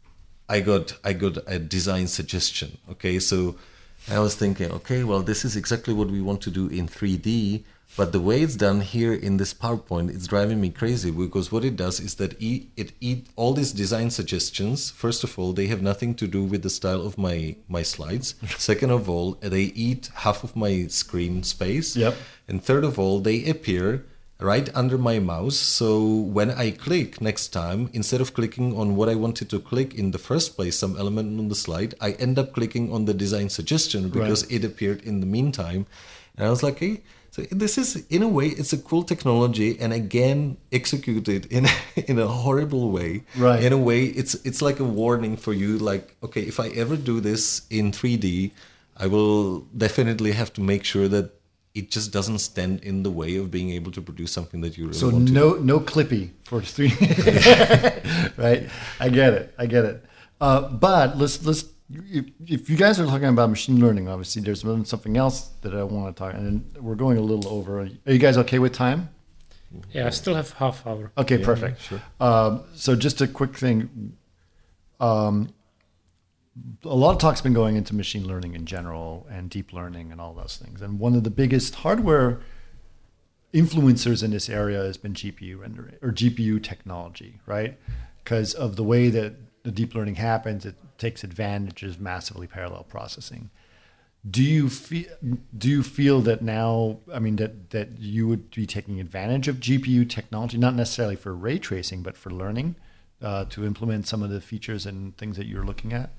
Speaker 4: I got I got a design suggestion. Okay, so I was thinking, okay, well, this is exactly what we want to do in three D, but the way it's done here in this PowerPoint, it's driving me crazy, because what it does is that it, it eat all these design suggestions. First of all, they have nothing to do with the style of my my slides. Second of all, they eat half of my screen space.
Speaker 6: Yep.
Speaker 4: And third of all, they appear right under my mouse. So when I click next time, instead of clicking on what I wanted to click in the first place, some element on the slide, I end up clicking on the design suggestion because
Speaker 6: Right.
Speaker 4: it appeared in the meantime. And I was like, hey, so this is, in a way, it's a cool technology, and again, executed in in a horrible way.
Speaker 6: Right.
Speaker 4: In a way, it's it's like a warning for you, like, okay, if I ever do this in three D, I will definitely have to make sure that it just doesn't stand in the way of being able to produce something that you really
Speaker 6: So
Speaker 4: want to.
Speaker 6: no no clippy for three. Right. I get it. I get it. Uh, but let's let's if, if you guys are talking about machine learning, obviously there's something else that I want to talk, and we're going a little over. Are you guys okay with time?
Speaker 5: Yeah, I still have half hour.
Speaker 6: Okay,
Speaker 4: Yeah,
Speaker 6: perfect.
Speaker 4: sure.
Speaker 6: Um, so just a quick thing. Um, a lot of talk's been going into machine learning in general and deep learning and all those things. And one of the biggest hardware influencers in this area has been G P U rendering or G P U technology, right? Because of the way that the deep learning happens, it takes advantage of massively parallel processing. Do you feel do you feel that now, I mean, that, that you would be taking advantage of G P U technology, not necessarily for ray tracing, but for learning, uh, to implement some of the features and things that you're looking at?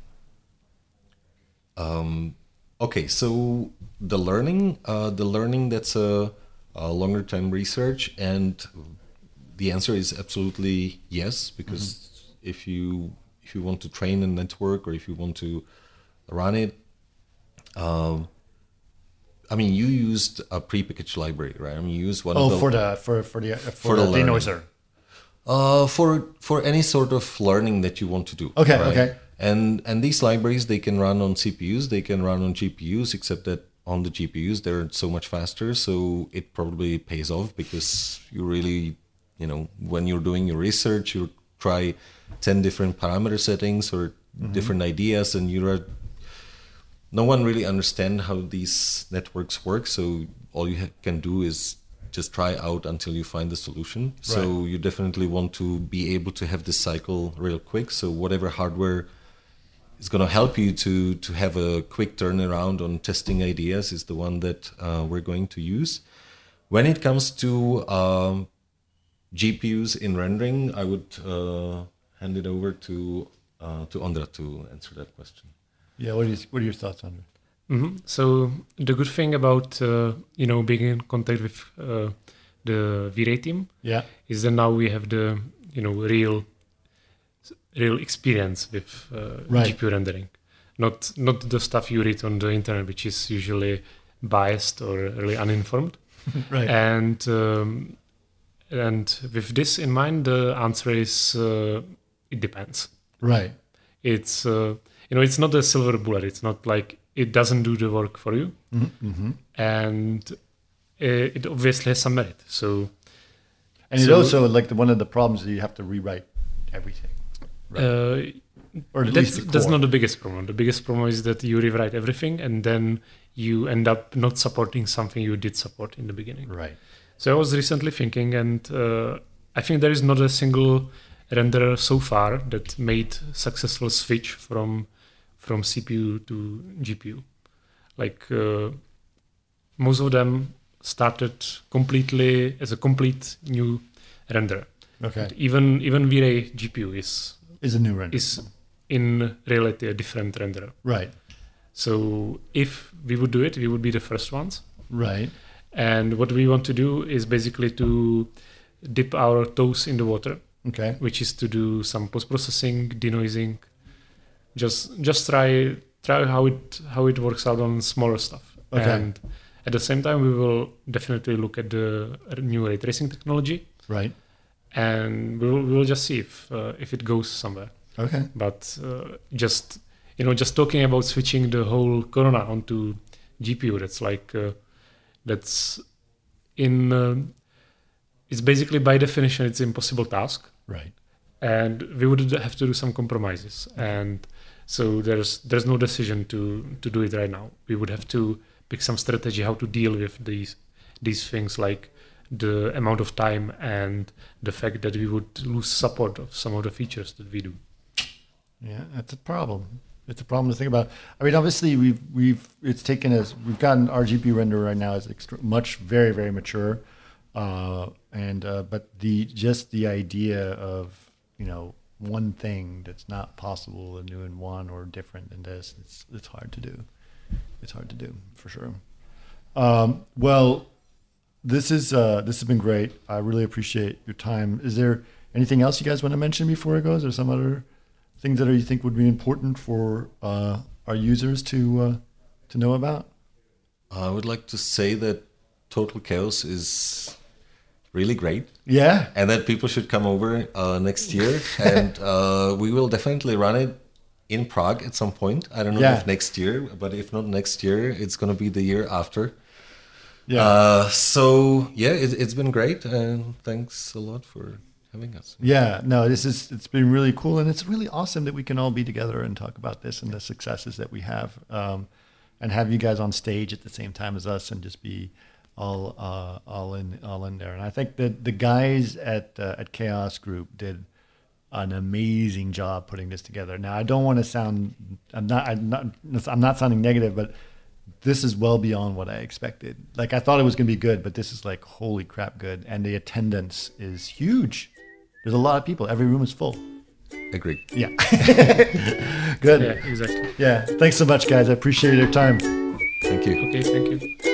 Speaker 4: Um, okay, so the learning, uh, the learning that's a, a longer term research, and the answer is absolutely yes, because mm-hmm. if you if you want to train a network, or if you want to run it, um, I mean, you used a prepackaged library, right? I mean, you use one
Speaker 6: Oh,
Speaker 4: of the
Speaker 6: for the for for the for,
Speaker 4: For
Speaker 6: the,
Speaker 4: the learning.
Speaker 6: denoiser.
Speaker 4: Uh, for for any sort of learning that you want to do.
Speaker 6: Okay,
Speaker 4: right?
Speaker 6: okay.
Speaker 4: And and these libraries, they can run on C P Us, they can run on G P Us, except that on the G P Us they're so much faster. So it probably pays off, because you really, you know, when you're doing your research, you try ten different parameter settings or mm-hmm. different ideas, and you're no one really understand how these networks work. So all you ha- can do is just try out until you find the solution. Right. So you definitely want to be able to have this cycle real quick. So whatever hardware is going to help you to to have a quick turnaround on testing ideas is the one that uh, we're going to use. When it comes to um, G P Us in rendering, I would uh, hand it over to uh, to Ondra to answer that question.
Speaker 6: Yeah, what are, you, what are your thoughts on it?
Speaker 5: Mm-hmm. So the good thing about uh, you know being in contact with uh, the V-Ray team,
Speaker 6: yeah,
Speaker 5: is that now we have the you know real real experience with uh,
Speaker 6: right.
Speaker 5: G P U rendering, not not the stuff you read on the internet, which is usually biased or really uninformed.
Speaker 6: Right.
Speaker 5: And um, and with this in mind, the answer is uh, it depends.
Speaker 6: Right.
Speaker 5: It's uh, you know it's not a silver bullet. It's not like it doesn't do the work for you,
Speaker 6: mm-hmm.
Speaker 5: and it, it obviously has some merit. So,
Speaker 6: and
Speaker 5: so,
Speaker 6: it also like the, one of the problems is you have to rewrite everything. Right.
Speaker 5: Uh,
Speaker 6: or at
Speaker 5: that's,
Speaker 6: least the core.
Speaker 5: That's not the biggest problem. The biggest problem is that you rewrite everything, and then you end up not supporting something you did support in the beginning.
Speaker 6: Right.
Speaker 5: So I was recently thinking, and uh, I think there is not a single renderer so far that made successful switch from from C P U to G P U. Like uh, most of them started completely as a complete new renderer.
Speaker 6: Okay.
Speaker 5: Even even V-Ray G P U is
Speaker 6: is a new renderer.
Speaker 5: Is in reality a different renderer.
Speaker 6: Right.
Speaker 5: So if we would do it, we would be the first ones.
Speaker 6: Right.
Speaker 5: And what we want to do is basically to dip our toes in the water.
Speaker 6: Okay.
Speaker 5: Which is to do some post-processing, denoising, just just try try how it how it works out on smaller stuff.
Speaker 6: Okay.
Speaker 5: And at the same time, we will definitely look at the new ray tracing technology.
Speaker 6: Right.
Speaker 5: And we will we will just see if uh, if it goes somewhere.
Speaker 6: Okay.
Speaker 5: But uh, just you know, just talking about switching the whole Corona onto G P U, that's like uh, that's in uh, it's basically by definition it's an impossible task.
Speaker 6: Right.
Speaker 5: and we would have to do some compromises. And so there's there's no decision to to do it right now. We would have to pick some strategy how to deal with these these things, like the amount of time and the fact that we would lose support of some of the features that we do.
Speaker 6: Yeah, that's a problem. It's a problem to think about. I mean, obviously, we've we've it's taken us. We've gotten our G P U renderer right now is extra, much very very mature, uh, and uh, but the just the idea of you know one thing that's not possible, a new in one or different than this, it's it's hard to do. It's hard to do for sure. Um, well, this is uh, this has been great. I really appreciate your time. Is there anything else you guys want to mention before it goes, or some other things that you think would be important for uh, our users to uh, to know about?
Speaker 4: I would like to say that Total Chaos is really great.
Speaker 6: Yeah.
Speaker 4: And that people should come over uh, next year. And uh, we will definitely run it in Prague at some point. I don't know
Speaker 6: Yeah.
Speaker 4: if next year, but if not next year, it's going to be the year after.
Speaker 6: Yeah.
Speaker 4: Uh, so, yeah, it, it's been great. And thanks a lot for having us.
Speaker 6: Yeah, no, this is, it's been really cool. And it's really awesome that we can all be together and talk about this and the successes that we have, um, and have you guys on stage at the same time as us and just be all, uh, all in, all in there. And I think that the guys at, uh, at Chaos Group did an amazing job putting this together. Now, I don't want to sound, I'm not, I'm not, I'm not sounding negative, but this is well beyond what I expected. Like, I thought it was going to be good, but this is like, holy crap, good. And the attendance is huge. There's a lot of people. Every room is full.
Speaker 4: Agreed.
Speaker 6: Yeah. Good.
Speaker 5: Yeah, exactly.
Speaker 6: Yeah. Thanks so much, guys. I appreciate your time.
Speaker 4: Thank you.
Speaker 5: Okay, thank you.